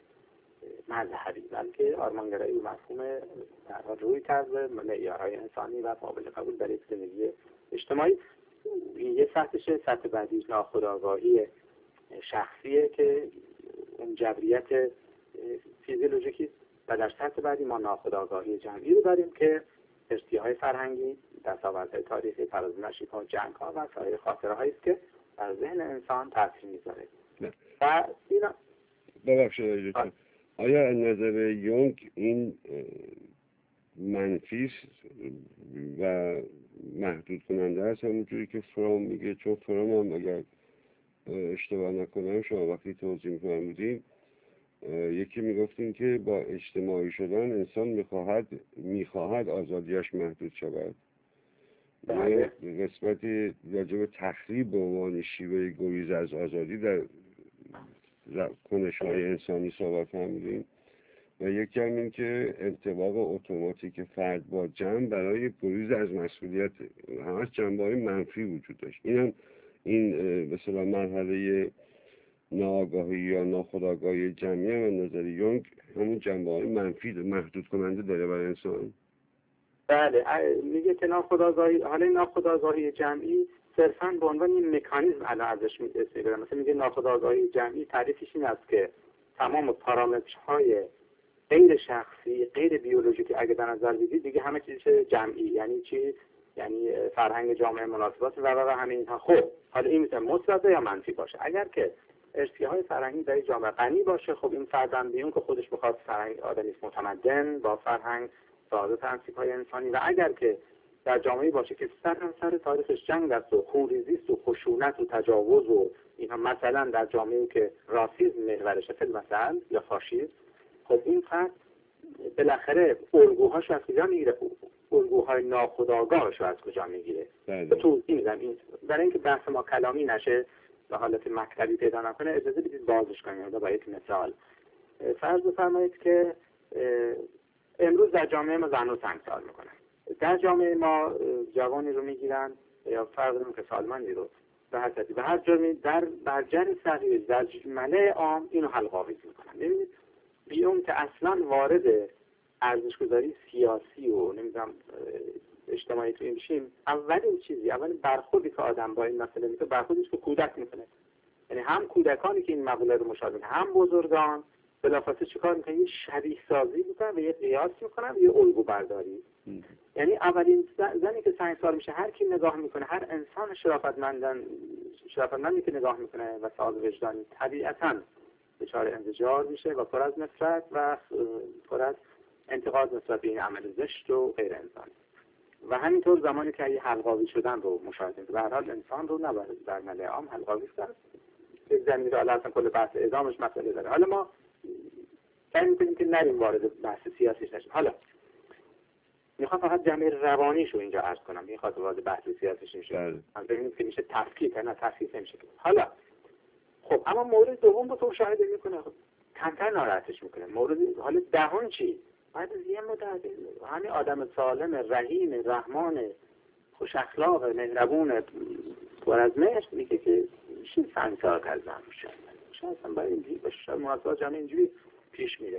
مذهبی، بلکه آرمانگرایی به مفهوم در واقع روی کرد معیارهای انسانی و قابل قبول در یک زندگی اجتماعی. یه سطحشه، سطح بعدی ناخودآگاهی شخصیه که اون جبریت فیزیولوژیکی، و در سطح بعدی ما ناخودآگاهی جمعی رو داریم که ارتیاهای فرهنگی، دستاوردهای تاریخی، فراز نشیب‌ها، جنگ‌ها و سایر خاطرهایی است که در ذهن انسان تاثیر می‌ذاره. و اینا ببخشید آیا از نظر یونگ این منفی و محدود کننده است همونجوری که فروم میگه؟ چون فروم هم اگر اشتباه نکنم شما وقتی توضیح فرمودین یکی میگفتین که با اجتماعی شدن انسان میخواهد میخواهد آزادیش محدود شود. بله. قسمتی راجع به تخریب به عنوان شیوه گریز از آزادی در کنش‌های انسانی صحبت فرمودین و یکی هم این که انطباق اتوماتیک فرد با جمع برای گریز از مسئولیت، همش جنبه‌های منفی وجود داشت. این هم این مثلا مرحله ناآگاهی یا ناخودآگاهی جمعی هم از نظر یونگ همون جنبه‌های منفی محدود کننده داره برای انسان. بله، میگه که ناخودآگاهی، حالا ناخودآگاهی جمعی صرفاً به عنوان این مکانیزم الان ازش میگه. مثلا میگه ناخودآگاهی جمعی تعریفش این است که تمام پارامترهای غیر شخصی، غیر بیولوژیکی اگه در نظر بگیرید دیگه همه چیزش جمعی. یعنی چی؟ یعنی فرهنگ جامعه، مناسبات و و همه اینها. خب حالا این میتونه مثبت یا منفی باشه. اگر که ارتیاهای فرهنگی در جامعه غنی باشه، خب این فرداً بیون که خودش بخواد فرهنگ آدمی متمدن با فرهنگ ساده تنصیب‌های انسانی، و اگر که در جامعه باشه که سر سر تاریخش جنگ است و خونریزی است و خشونت و تجاوز و اینها، مثلا در جامعه‌ای که راسism محورشه مثلا یا فاشیسم، خب این فرد بالاخره الگوهاش از کجا میگیره؟ الگوهای ناخودآگاهش از کجا میگیره؟ تو این میگم این برای اینکه بحث ما کلامی نشه به حالت مکتبی پیدا نکنه اجازه بدید بازش کنیم. با یک مثال فرض بفرمایید که امروز در جامعه ما زن رو سنگسار میکنن. در جامعه ما جوانی رو میگیرن یا فرق نمیکنه که سالمندی رو به هر ترتیب، به هر جرمی در برجر صغیر در ملأ عام اینو حلق‌آویز میکنن. ببینید بیون که اصلا وارد ارزش‌گذاری سیاسی و نمیدونم اجتماعی تو این بشیم، اولین چیزی اولین برخوردی که آدم با این مسئله میکنه برخوردی که کودک میکنه. یعنی هم کودکانی که این مقوله رو مشاهده هم بزرگان بلافاصله چیکار میکنن؟ یه شبیه سازی میکنن و یه قیاس میکنن و یه الگو برداری. یعنی اولین زنی که سنگسار میشه هر کی نگاه میکنه، هر انسان شرافتمندن شرافتمندی که نگاه میکنه و ساز وجدانی طبیعتاً دچار انزجار میشه و پر از نفرت و پر از انتقاد نسبت به این عمل زشت و غیر انسانی. و همینطور زمانی که یه حلق‌آویز شدن رو مشاهده می‌کنید، به هر حال انسان رو نباید در ملأ عام حلق‌آویز کرد. این زمینه رو اصلا کل بحث اعدامش مسئله داره. حالا ما سعی می‌کنیم که نریم وارد بحث سیاسی نشیم. حالا میخوام فقط جنبه روانیش رو اینجا عرض کنم، میخواد وارد بحث سیاسیش نشه. من ببینید که میشه تفکیک، نه تفکیک نمیشه. حالا خب اما مورد دوم رو تو مشاهده می‌کنه، کمتر ناراحتش می‌کنه. مورد حالا دهم چی؟ بعد از یه مدت همین آدم سالم، رحیم، رحمان، خوش اخلاق، مهربون، پر از مهر میگه که میشه سنگسار کردن میشه. شاید هم برای اینجوری باشه، مناسبات جامعه اینجوری پیش میره.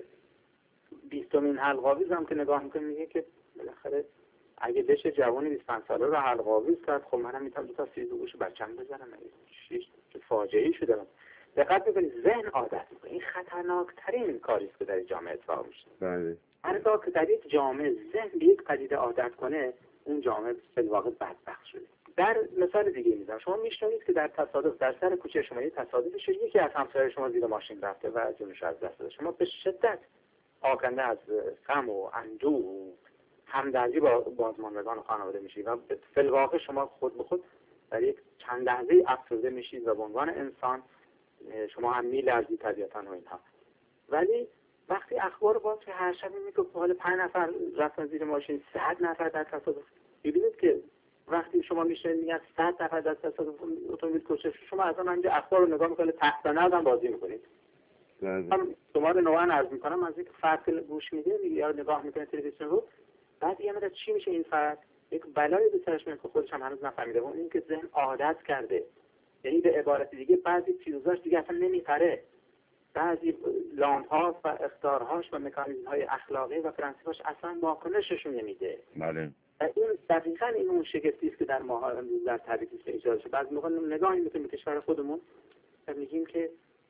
بیستمین حلق‌آویز هم که نگاه میکنه میگه که بالاخره اگه بشه جوانی بیست و پنج ساله رو حلق‌آویز کرد، خب منم میتونم دو تا سیز دو گوش بچه‌م بزنم. چه فاجعه‌ای شده. دقت بکنید ذهن عادت میکنه. این خطرناکترین کاری است که در جامعه اتفاق میفته. بله. هرگاه که در یک جامعه ذهن به یک پدیده عادت کنه، اون جامعه به واقع بدبخت شده. در مثال دیگه میزنم، شما میشنوید که در تصادف در سر کوچه شما یک تصادفی شده، یکی از همسایه‌های شما زیر ماشین رفته و جونش از دست داده. شما به شدت آکنده از غم و اندوه و همدردی با بازماندگان خانواده میشید و فی الواقع شما خود به خود در یک چند لحظه افسرده میشید و به عنوان انسان شما هم میلرزید طبیعتاً و اینها. ولی وقتی اخبار باز که هر شب میگه که حالا پنج نفر رفتن زیر ماشین، صد نفر در تصادف، ببینید که وقتی شما میشنید میگن صد نفر در تصادف اتومبیل کشته شده، شما اصلا اینجا اخبار رو نگاه میکنید تحت نظر بازی میکنید. من شما رو نوعا عرض میکنم از اینکه فرد گوش میده یا نگاه میکنه تلویزیون رو، بعد یه مدت چی میشه این فرد؟ یک بلایی به سرش میاد که خودش هم هنوز نفهمیده. اون این که ذهن عادت کرده. یعنی به عبارت دیگه بعضی فیوزاش دیگه اصلا نمیپره. بعضی لامپ‌ها و اختارهاش و مکانیزم‌های اخلاقی و پرنسیپاش اصلا واکنششون نمیده. بله. این دقیقاً این اون شگفتی است که در ماها در تاریخ ایجاد شده. بعضی موقع نگاهی می‌کنیم به کشور خودمون و میگیم که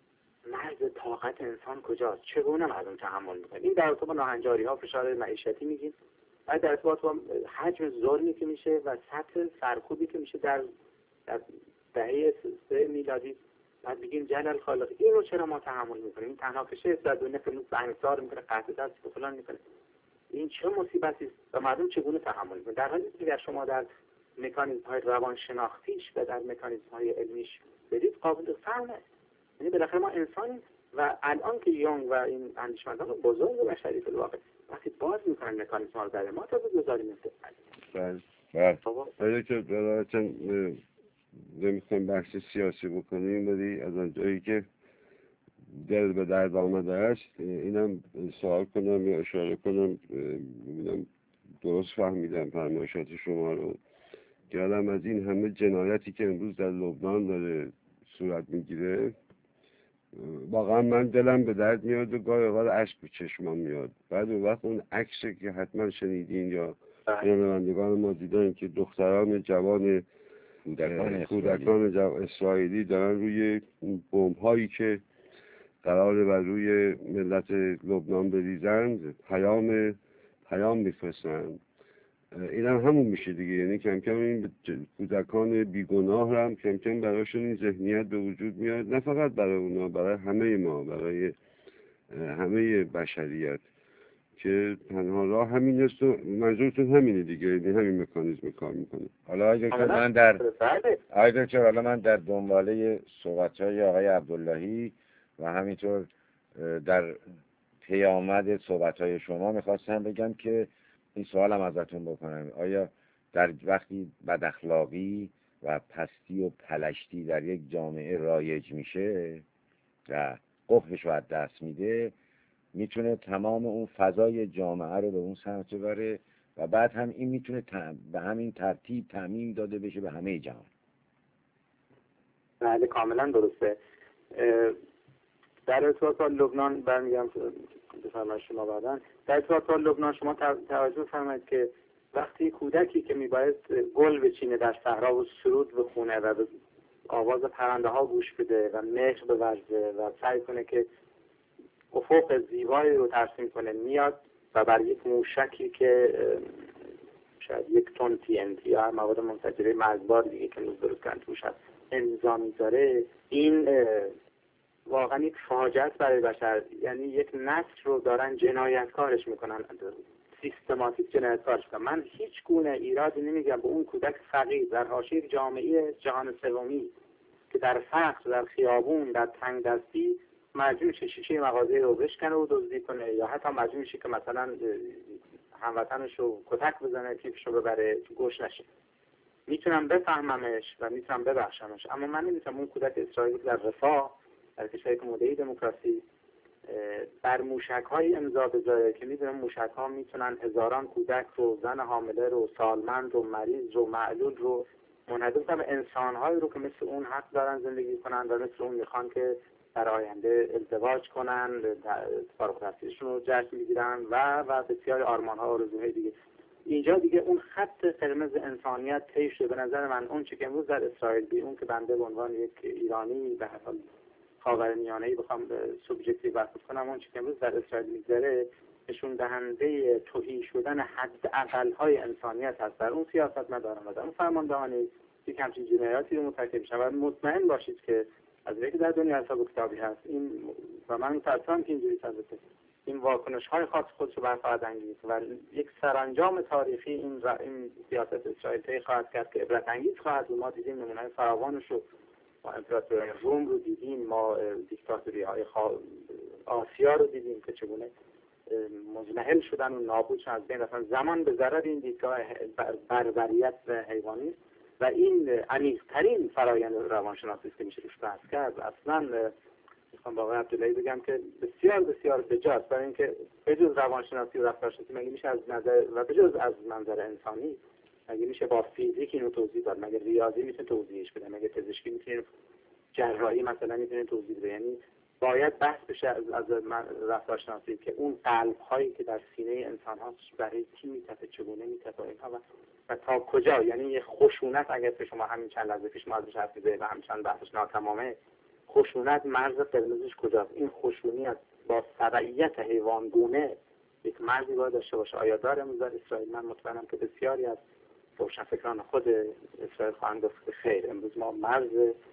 مرز طاقت انسان کجاست؟ چگونه مردم تحمل می‌کنن؟ این در ارتباط با ناهنجاری‌ها، فشار معیشتی میگیم. بعد در ارتباط با حجم ظلمی که میشه و سطح سرکوبی که میشه در در دهه سه میلادی، بعد بگیم جلال خالق این رو چرا ما تحمل میکنیم؟ این تنها کشه در دنیا که سنگسار میکنه، قطع دست و فلان میکنه. این چه مصیبتی است و مردم چگونه تحمل میکنن؟ در حالی که اگر شما در مکانیزم های روانشناختیش و در مکانیزم های علمیش برید قابل فهمه. یعنی بالاخره ما انسانیم و الان که یونگ و این اندیشمندان بزرگ بشری فی الواقع وقتی باز میکنن مکانیزم ها رو در ما تا بگذاریم مثل بله. بله. بله که برایتن نمیخوایم بحث سیاسی بکنیم، ولی از آنجایی که دل به درد آمده است اینم سوال کنم یا اشاره کنم، ببینم درست فهمیدم فرمایشات شما رو. گردم از این همه جنایتی که امروز در لبنان داره صورت میگیره، واقعا من دلم به درد میاد و گاهی اوقات اشک به چشمم میاد. بعد اون وقت اون عکسی که حتما شنیدین یا شنوندگان ما دیدن که دختران جوان کودکان اسرائیلی دارن روی بمب هایی که قراره بر روی ملت لبنان بریزند پیام پیام میفرستند. این هم همون میشه دیگه. یعنی کم کم این کودکان بیگناه هم کم کم برایشون این ذهنیت به وجود میاد، نه فقط برای اونا، برای همه ما، برای همه بشریت، که تنها راه همین است و منظورتون همینه دیگه. یعنی همین مکانیزم کار میکنه. حالا اگه که من در اگه که حالا من در دنباله صحبت‌های آقای عبداللهی و همینطور در پیامد صحبت‌های شما میخواستم بگم که این سوالم ازتون بکنم، آیا در وقتی بداخلاقی و پستی و پلشتی در یک جامعه رایج میشه و قفلش رو از دست میده، میتونه تمام اون فضای جامعه رو به اون سمت ببره و بعد هم این میتونه به همین ترتیب تعمیم داده بشه به همه جهان. بله کاملا درسته. در ارتباط با لبنان برمیگم بفرمایید شما بعداً. در ارتباط با لبنان شما توجه فرمایید که وقتی کودکی که میباید گل بچینه در صحرا و سرود بخونه و به آواز پرنده ها گوش بده و مهر بورزه و سعی کنه که افق زیبایی رو ترسیم کنه، میاد و بر یک موشکی که شاید یک تن تی ان تی یا مواد منفجره مرگبار دیگه که روز درست کردن توش هست امضا میذاره، این واقعا یک فاجعه برای بشر. یعنی یک نسل رو دارن جنایتکارش میکنن، سیستماتیک جنایتکارش میکنن. من هیچ گونه ایرادی نمیگم به اون کودک فقیر در حاشیه جامعه جهان سومی که در فقر، در خیابون، در تنگ دستی مجبور میشه شیشه مغازه رو بشکنه و دزدی کنه، یا حتی مجبور میشه که مثلا هموطنش رو کتک بزنه، کیفش رو ببره تو گوش نشه. میتونم بفهممش و میتونم ببخشمش، اما من نمیتونم اون کودک اسرائیلی در رفاه در کشوری که مدعی دموکراسی بر موشک‌های امضا بذاره که میدونم موشک‌ها میتونن هزاران کودک رو، زن حامله رو، سالمند رو، مریض رو، معلول رو منحدر کنن و انسان‌هایی رو که مثل اون حق دارن زندگی کنن و مثل اون میخوان که در آینده ازدواج کنن، فارغ التحصیلشون رو جشن میگیرن و و بسیار آرمان‌ها و آرزوهای دیگه. اینجا دیگه اون خط قرمز انسانیت طی شده. به نظر من اون چه که امروز در اسرائیل بی اون که بنده به عنوان یک ایرانی به هر حال خاورمیانه‌ای بخوام سوبژکتیو برخورد کنم، اون چه که امروز در اسرائیل میگذره نشون دهنده تهی شدن حداقل‌های انسانیت هست. در اون سیاست ندارم و در اون فرماندهانی یک همچین جنایاتی رو مرتکب میشن و مطمئن باشید که از اینکه در دنیا حساب کتابی هست این و من متأسفم که اینجوری البته این واکنش‌های خاص خودش رو برخواهد انگیز و یک سرانجام تاریخی این, را این سیاست اسرائیل طی خواهد کرد که عبرت انگیز خواهد بود. ما دیدیم نمونه‌های فراوانش رو، ما امپراتوری روم رو دیدیم، ما دیکتاتوری‌های خا... آسیا رو دیدیم که چگونه مزمحل شدن و نابود شدن، از بین رفتن. زمان به ضرر این دیدگاه بربریت حیوانی و این عمیق‌ترین فرآیند روانشناسی است که میشه روش بحث کرد. اصلاً میخوام با آقای عبداللهی بگم که بسیار بسیار بجاست، برای اینکه بجز روانشناسی و رفتارشناسی مگه میشه از نظر و بجز از منظر انسانی مگه میشه با فیزیک اینو توضیح داد؟ مگه ریاضی میتونه توضیحش بده؟ مگه پزشکی میتونه، جراحی مثلا میتونه توضیح بده؟ یعنی باید بحث بشه از, از رفتارشناسی که اون قلب هایی که در سینه انسان ها برای کی میتپه، چگونه میتپه اینها و, و تا کجا. یعنی یه خشونت اگر که شما همین چند لحظه پیش ما ازش حرف زدیم و همین چند بحثش ناتمامه، خشونت مرز قرمزش کجاست؟ این خشونیت با تبعیت حیوانگونه یک مرزی باید داشته باشه. آیا داره امروز در اسرائیل؟ من مطمئنم که بسیاری از روشنفکران خود اسرائیل خواهند گفت که خیر، امروز ما مرز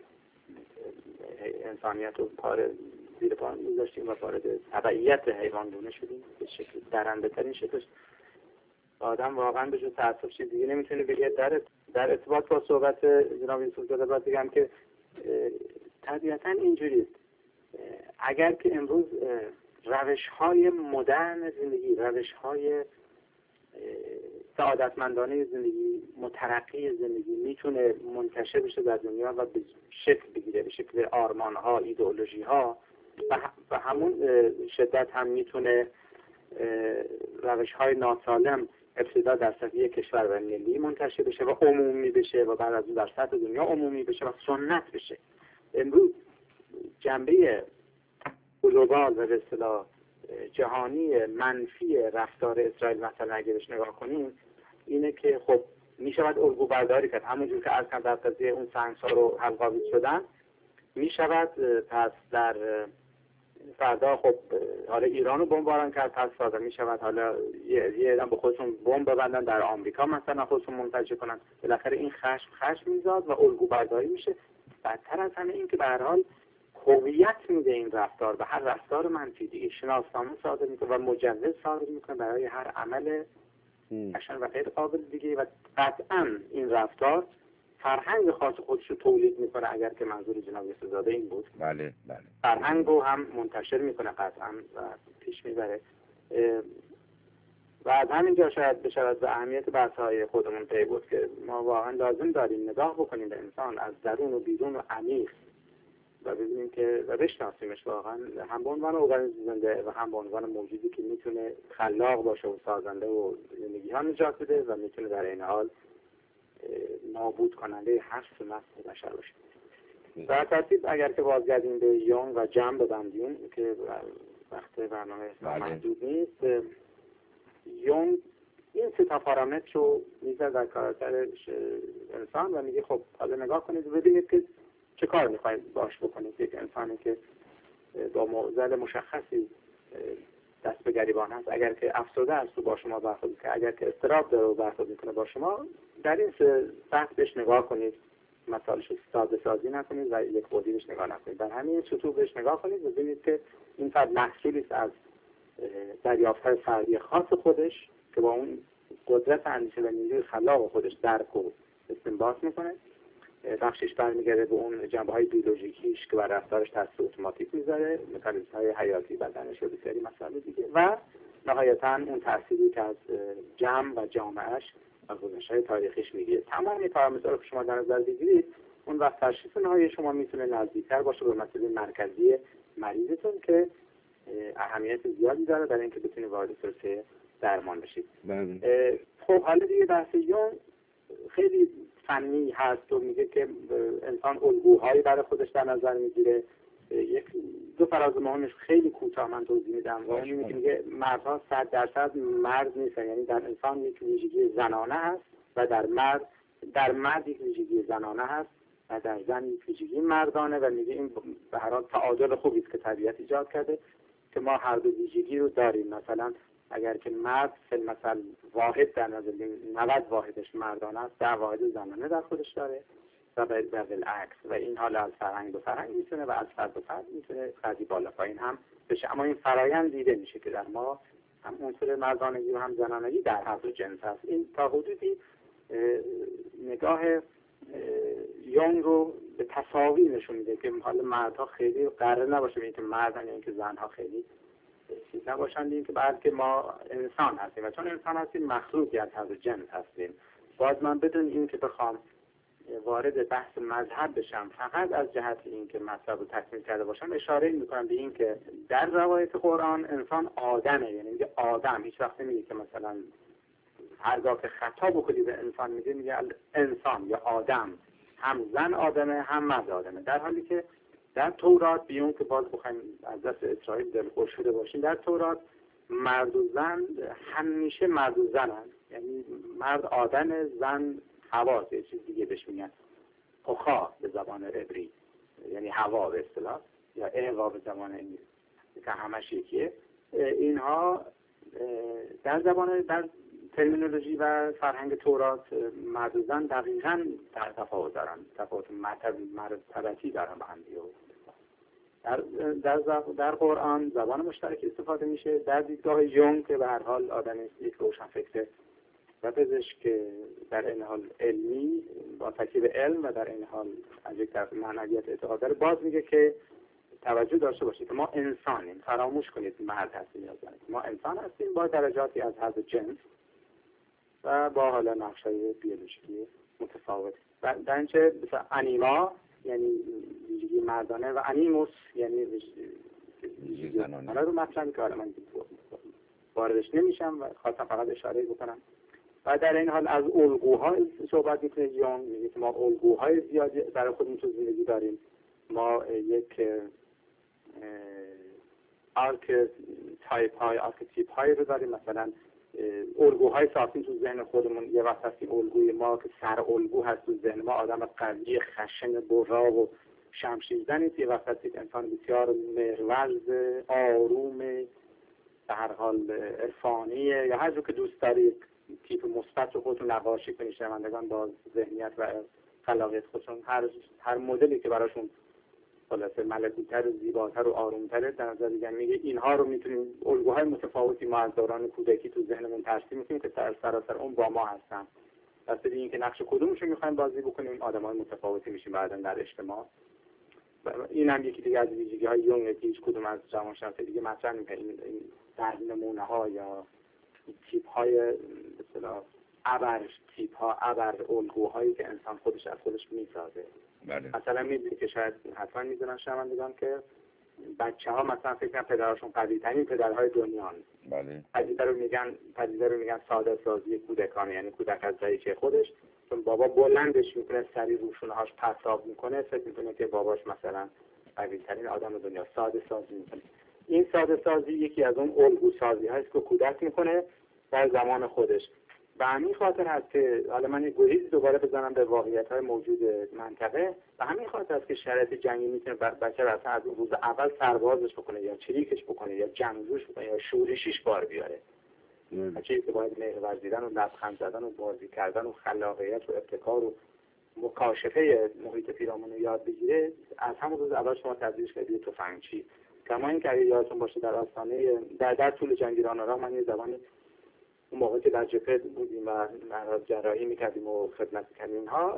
انسانیت رو پاره زیر پا می‌ذاشتیم و وارد تبعیت حیوانگونه شدیم به شکل درنده ترین شکلش. آدم واقعا به جز تأسف چیز دیگه نمیتونه بگه. در در ارتباط با صحبت جناب یوسف زاده باید بگم که طبیعتاً اینجوریست. اگر که امروز روش‌های مدرن زندگی، روش‌های سعادتمندانه زندگی، مترقی زندگی میتونه منتشر بشه در دنیا و به شکل بگیره، به شکل آرمان‌ها، ایدئولوژی‌ها و همون شدت هم میتونه روش‌های ناسالم ابتدا در سطح کشور و ملی منتشر بشه و عمومی بشه و بعد از اون در سطح دنیا عمومی بشه و سنت بشه. امروز جنبه گلوبال و به اصطلاح جهانی منفی رفتار اسرائیل مثلا اگه بهش نگاه کنیم اینه که خب میشود الگو برداری کرد، همونجور که از کم در قضیه اون سنگسار رو حلقاویز شدن میشود پس در فردا خب حالا ایران رو بمباران کرد، پس فردا میشود حالا یه یه به خودشون بمب ببندن در آمریکا مثلا خودشون منتشر کنن. بالاخره این خشم خشم میزاد و الگو برداری میشه. بدتر از همه این که به هر حال هویت میده این رفتار و هر رفتار منفی دیگه شناسنامه صادر میکنه و مجوز صادر میکنه برای هر عمل قشنگ و غیر قابل دیگه و قطعا این رفتار فرهنگ خاص خودش رو تولید میکنه. اگر که منظور جناب یوسف زاده این بود، بله بله، فرهنگ رو هم منتشر میکنه قطعا و پیش میبره و از همینجا شاید بشود به اهمیت بحث‌های خودمون پی بود که ما واقعا لازم داریم نگاه بکنیم به انسان از درون و بیرون و عمیق و ببینیم که و بشناسیمش واقعا هم به عنوان ارگانیسم زنده و هم به عنوان موجودی که میتونه خلاق باشه و سازنده و زندگی ها نجات بده و میتونه در این حال نابود کننده حفظ نسل بشر باشه. در ترتیب اگر که بازگردیم به یونگ و جمع ببندیم که وقت برنامه محدود نیست، یونگ این سه تا پارامتر رو میذاره در کاراکتر انسان و میگه خب حالا نگاه کنید و ببینید که چه کار میخواید باش بکنید. یک انسانی که با معضل مشخصی دست به گریبان هست، اگر که افسرده است و با شما برخورد که اگر که اضطراب داره و برخورد میکنه با شما، در این سطح بهش نگاه کنید، مسائلش رو ساده سازی نکنید و یک بودی بهش نگاه نکنید، در همین سطوح بهش نگاه کنید و ببینید که این فرد محصولی است از دریافت‌های فردی خاص خودش که با اون قدرت اندیشه و نیروی خلاق خودش درک و استنباط میکنه. بخشش برمیگرده به اون جنبه‌های بیولوژیکیش که بر رفتارش تاثیر اتوماتیک میذاره، مکانیزم‌های حیاتی بدنش و بسیاری مسائل دیگه، و نهایتاً اون تأثیری که از جمع و جامعهش و گذشته‌های تاریخیش میگیره. تمام این پارامترها که شما در نظر بگیرید، اون وقت تشخیص نهایی شما میتونه نزدیکتر باشه به مسئله مرکزی مریضتون که اهمیت زیادی داره برای اینکه بتونید وارد پروسه درمان بشید. خب حالا دیگه بحث یونگ خیلی فنی هست و میگه که انسان الگوهایی برای خودش در نظر میگیره. یک دو فراز مهمش خیلی کوتاه من توضیح میدم و اون که میگه مردها صد درصد مرد نیستن، یعنی در انسان یک ویژگی زنانه هست و در مرد در مرد یک ویژگی زنانه هست و در زن یک ویژگی مردانه، و میگه این به هر حال تعادل خوبی است که طبیعت ایجاد کرده که ما هر دو ویژگی رو داریم. مثلا اگر که مرد مثلا واحد در نظر نود واحدش مردانه است، ده واحد زنانه در خودش داره و به بالعکس، و این حال از فرهنگ به فرهنگ میتونه و از فرد به فرد میتونه خیلی بالا پایین هم بشه، اما این فرایند دیده میشه که در ما هم عنصر مردانگی و هم زنانگی در هر دو جنس هست. این تا حدودی نگاه یونگ رو به تساوی نشون میده که حالا مردها خیلی قرار نباشه به اینکه مردن یا اینکه زنها خیلی چیز نباشند، این که بلکه ما انسان هستیم و چون انسان هستیم مخلوقی از هر جنس هستیم. باز من بدون این که بخوام وارد بحث مذهب بشم، فقط از جهت این که مطلب رو تکمیل کرده باشم اشاره میکنم به این که در روایت قرآن انسان آدمه، یعنی میگه آدم، هیچ وقت نمیگه که مثلا هرگاه که خطا بکنی به انسان میگه میگه انسان یا آدم، هم زن آدمه هم مرد آدمه، در حالی که در تورات بیون که باز بخوایم از دست اسرائیل دلخور شده باشیم، در تورات مرد و زن همیشه مرد و زن هست، یعنی مرد آدم، زن حواس، یه چیز دیگه بهش میگن اخا به زبان عبری، یعنی هوا به اصطلاح، یا اهوا به زبان انگلیسی که همش یکیه. اینها در زبان در ترمینولوژی و فرهنگ تورات مرد و زن دقیقاً در تفاوت دارن، تفاوت مرتبتی دارن با هم دیگه. در در در قرآن زبان مشترک استفاده میشه. در دیدگاه یونگ که به هر حال آدم یک روشن فکر و پزشک که در این حال علمی با تکیه علم و در این حال از یک طرف معنویت اعتقاد داره، باز میگه که توجه داشته باشید که ما انسانیم، فراموش کنید مرد هستیم یا زن، ما انسان هستیم با درجاتی از هر جنس و با حالا نقش‌های بیولوژیکی متفاوت. و در اینجا مثلا انیما یعنی ویژگی مردانه و انیموس یعنی ویژگی زنانه رو مطرح که حالا من واردش نمیشم و خواستم فقط اشاره بکنم. و در این حال از الگوها صحبت میکنه یونگ، میگه که ما الگوهای زیادی برای خودمون تو زندگی داریم. ما یک آرک تایپ های آرکتیپ های رو داریم، مثلا الگوهای ساختیم تو ذهن خودمون. یه وقت هست که الگوی ما که سر الگو هست تو ذهن ما آدم قوی خشن برا و شمشیرزن است، یه وقت هست که انسان بسیار مروز آروم به هر حال عرفانیه یا هر جو که دوست دارید تیپ مثبت رو خودتون نقاشی کنید. شنوندگان با ذهنیت و خلاقیت خودشون هر هر مدلی که براشون خلاصه ملکوت‌تر و زیباتر و آروم‌تر در نظر میگیرن، میگه اینها رو میتونیم الگوهای متفاوتی ما از دوران کودکی تو ذهنمون ترسیم می‌کنیم که در سراسر اون با ما هستن. واسه اینکه نقش کدومشون می‌خوایم بازی بکنیم آدم‌های متفاوتی میشیم بعداً در اجتماع. این هم یکی دیگه از ویژگی‌های یونگ که هیچ کدوم از روانشناسان دیگه مطرح نمی‌کنه. این در نمونه‌ها یا تیپ‌های به اصطلاح ابر تیپ‌ها ابر الگوهایی که انسان خودش از خودش می‌سازه بله. مثلا میدونی که شاید حتما میدونن شنوندگان که بچه ها مثلا فکر کنم پدرشون قوی ترین پدرهای دنیان. بله. پدیده رو میگن پدیده رو میگن ساده سازی کودکانه، یعنی کودک از دریچه خودش چون بابا بلندش میکنه سری روشونه هاش پرتاب میکنه فکر میکنه که باباش مثلا قوی ترین آدم دنیا، ساده سازی میکنه. این ساده سازی یکی از اون الگو سازی هست که کودک میکنه در زمان خودش. به همین خاطر هست که حالا من یک گریز دوباره بزنم به واقعیت‌های موجود منطقه، به همین خاطر هست که شرایط جنگی میتونه بچه را از روز اول سربازش بکنه یا چریکش بکنه یا جنگجوش بکنه یا شورشیش بار بیاره. بچه‌ای که باید مهر ورزیدن و لبخند زدن و بازی کردن و خلاقیت و ابتکار و مکاشفه محیط پیرامون رو یاد بگیره، از همون روز اول شما تبدیلش کردید به تفنگچی. کما اینکه اگه یادتون باشه در آستانه در در طول جنگ ایران و عراق من یه زمانی اون موقع که در جبهه بودیم و جراحی میکردیم و خدمت میکردیم اینها،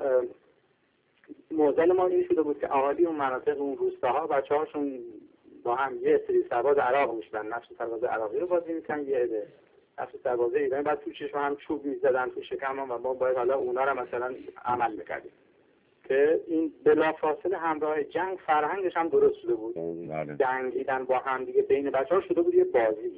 معضل ما این شده بود که اهالی اون مناطق اون روستاها بچه‌هاشون با هم یه سری سرباز عراق میشدن، نفس سرباز عراقی رو بازی میکنن، یه عده نفس سرباز ایرانی، بعد تو چشم هم چوب میزدن تو شکم و ما باید حالا اونا رو مثلا عمل میکردیم که این بلافاصله همراه جنگ فرهنگش هم درست شده بود. جنگیدن با هم دیگه بین بچه‌ها شده بود یه بازی.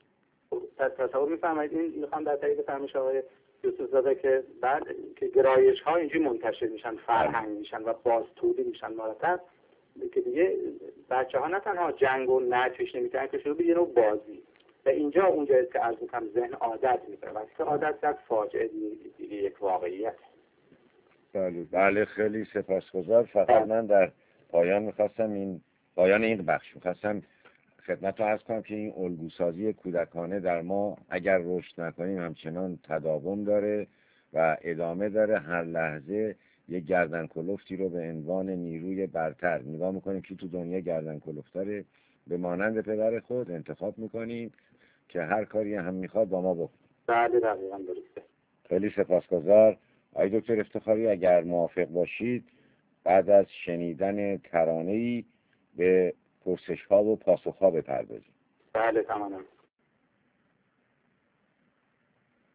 تصور میفرمایید این میخوام در تایید فرمایش آقای یوسف زاده که بعد که گرایش ها اینجوری منتشر میشن، فرهنگ میشن و باز تولید میشن مرتب که دیگه بچه ها نه تنها جنگ و نچش نمیتونن که شروع به یه نوع بازی و اینجا اونجا است که عرض میکنم ذهن عادت میکنه و که عادت در فاجعه دیگه یک واقعیت. بله بله خیلی سپاسگزار. فقط من در پایان میخواستم این پایان این بخش میخواستم خدمت رو عرض کنم که این الگوسازی کودکانه در ما اگر رشد نکنیم همچنان تداوم داره و ادامه داره. هر لحظه یک گردن کلفتی رو به عنوان نیروی برتر نگاه میکنیم که تو دنیا گردن کلفتره، به مانند پدر خود انتخاب میکنیم که هر کاری هم میخواد با ما بکنه. بله دقیقاً درسته. خیلی سپاسگزار. آقای دکتر افتخاری اگر موافق باشید بعد از شنیدن ترانه‌ای به پرسش‌ها و پاسخ‌ها بپردازیم. بله تماما.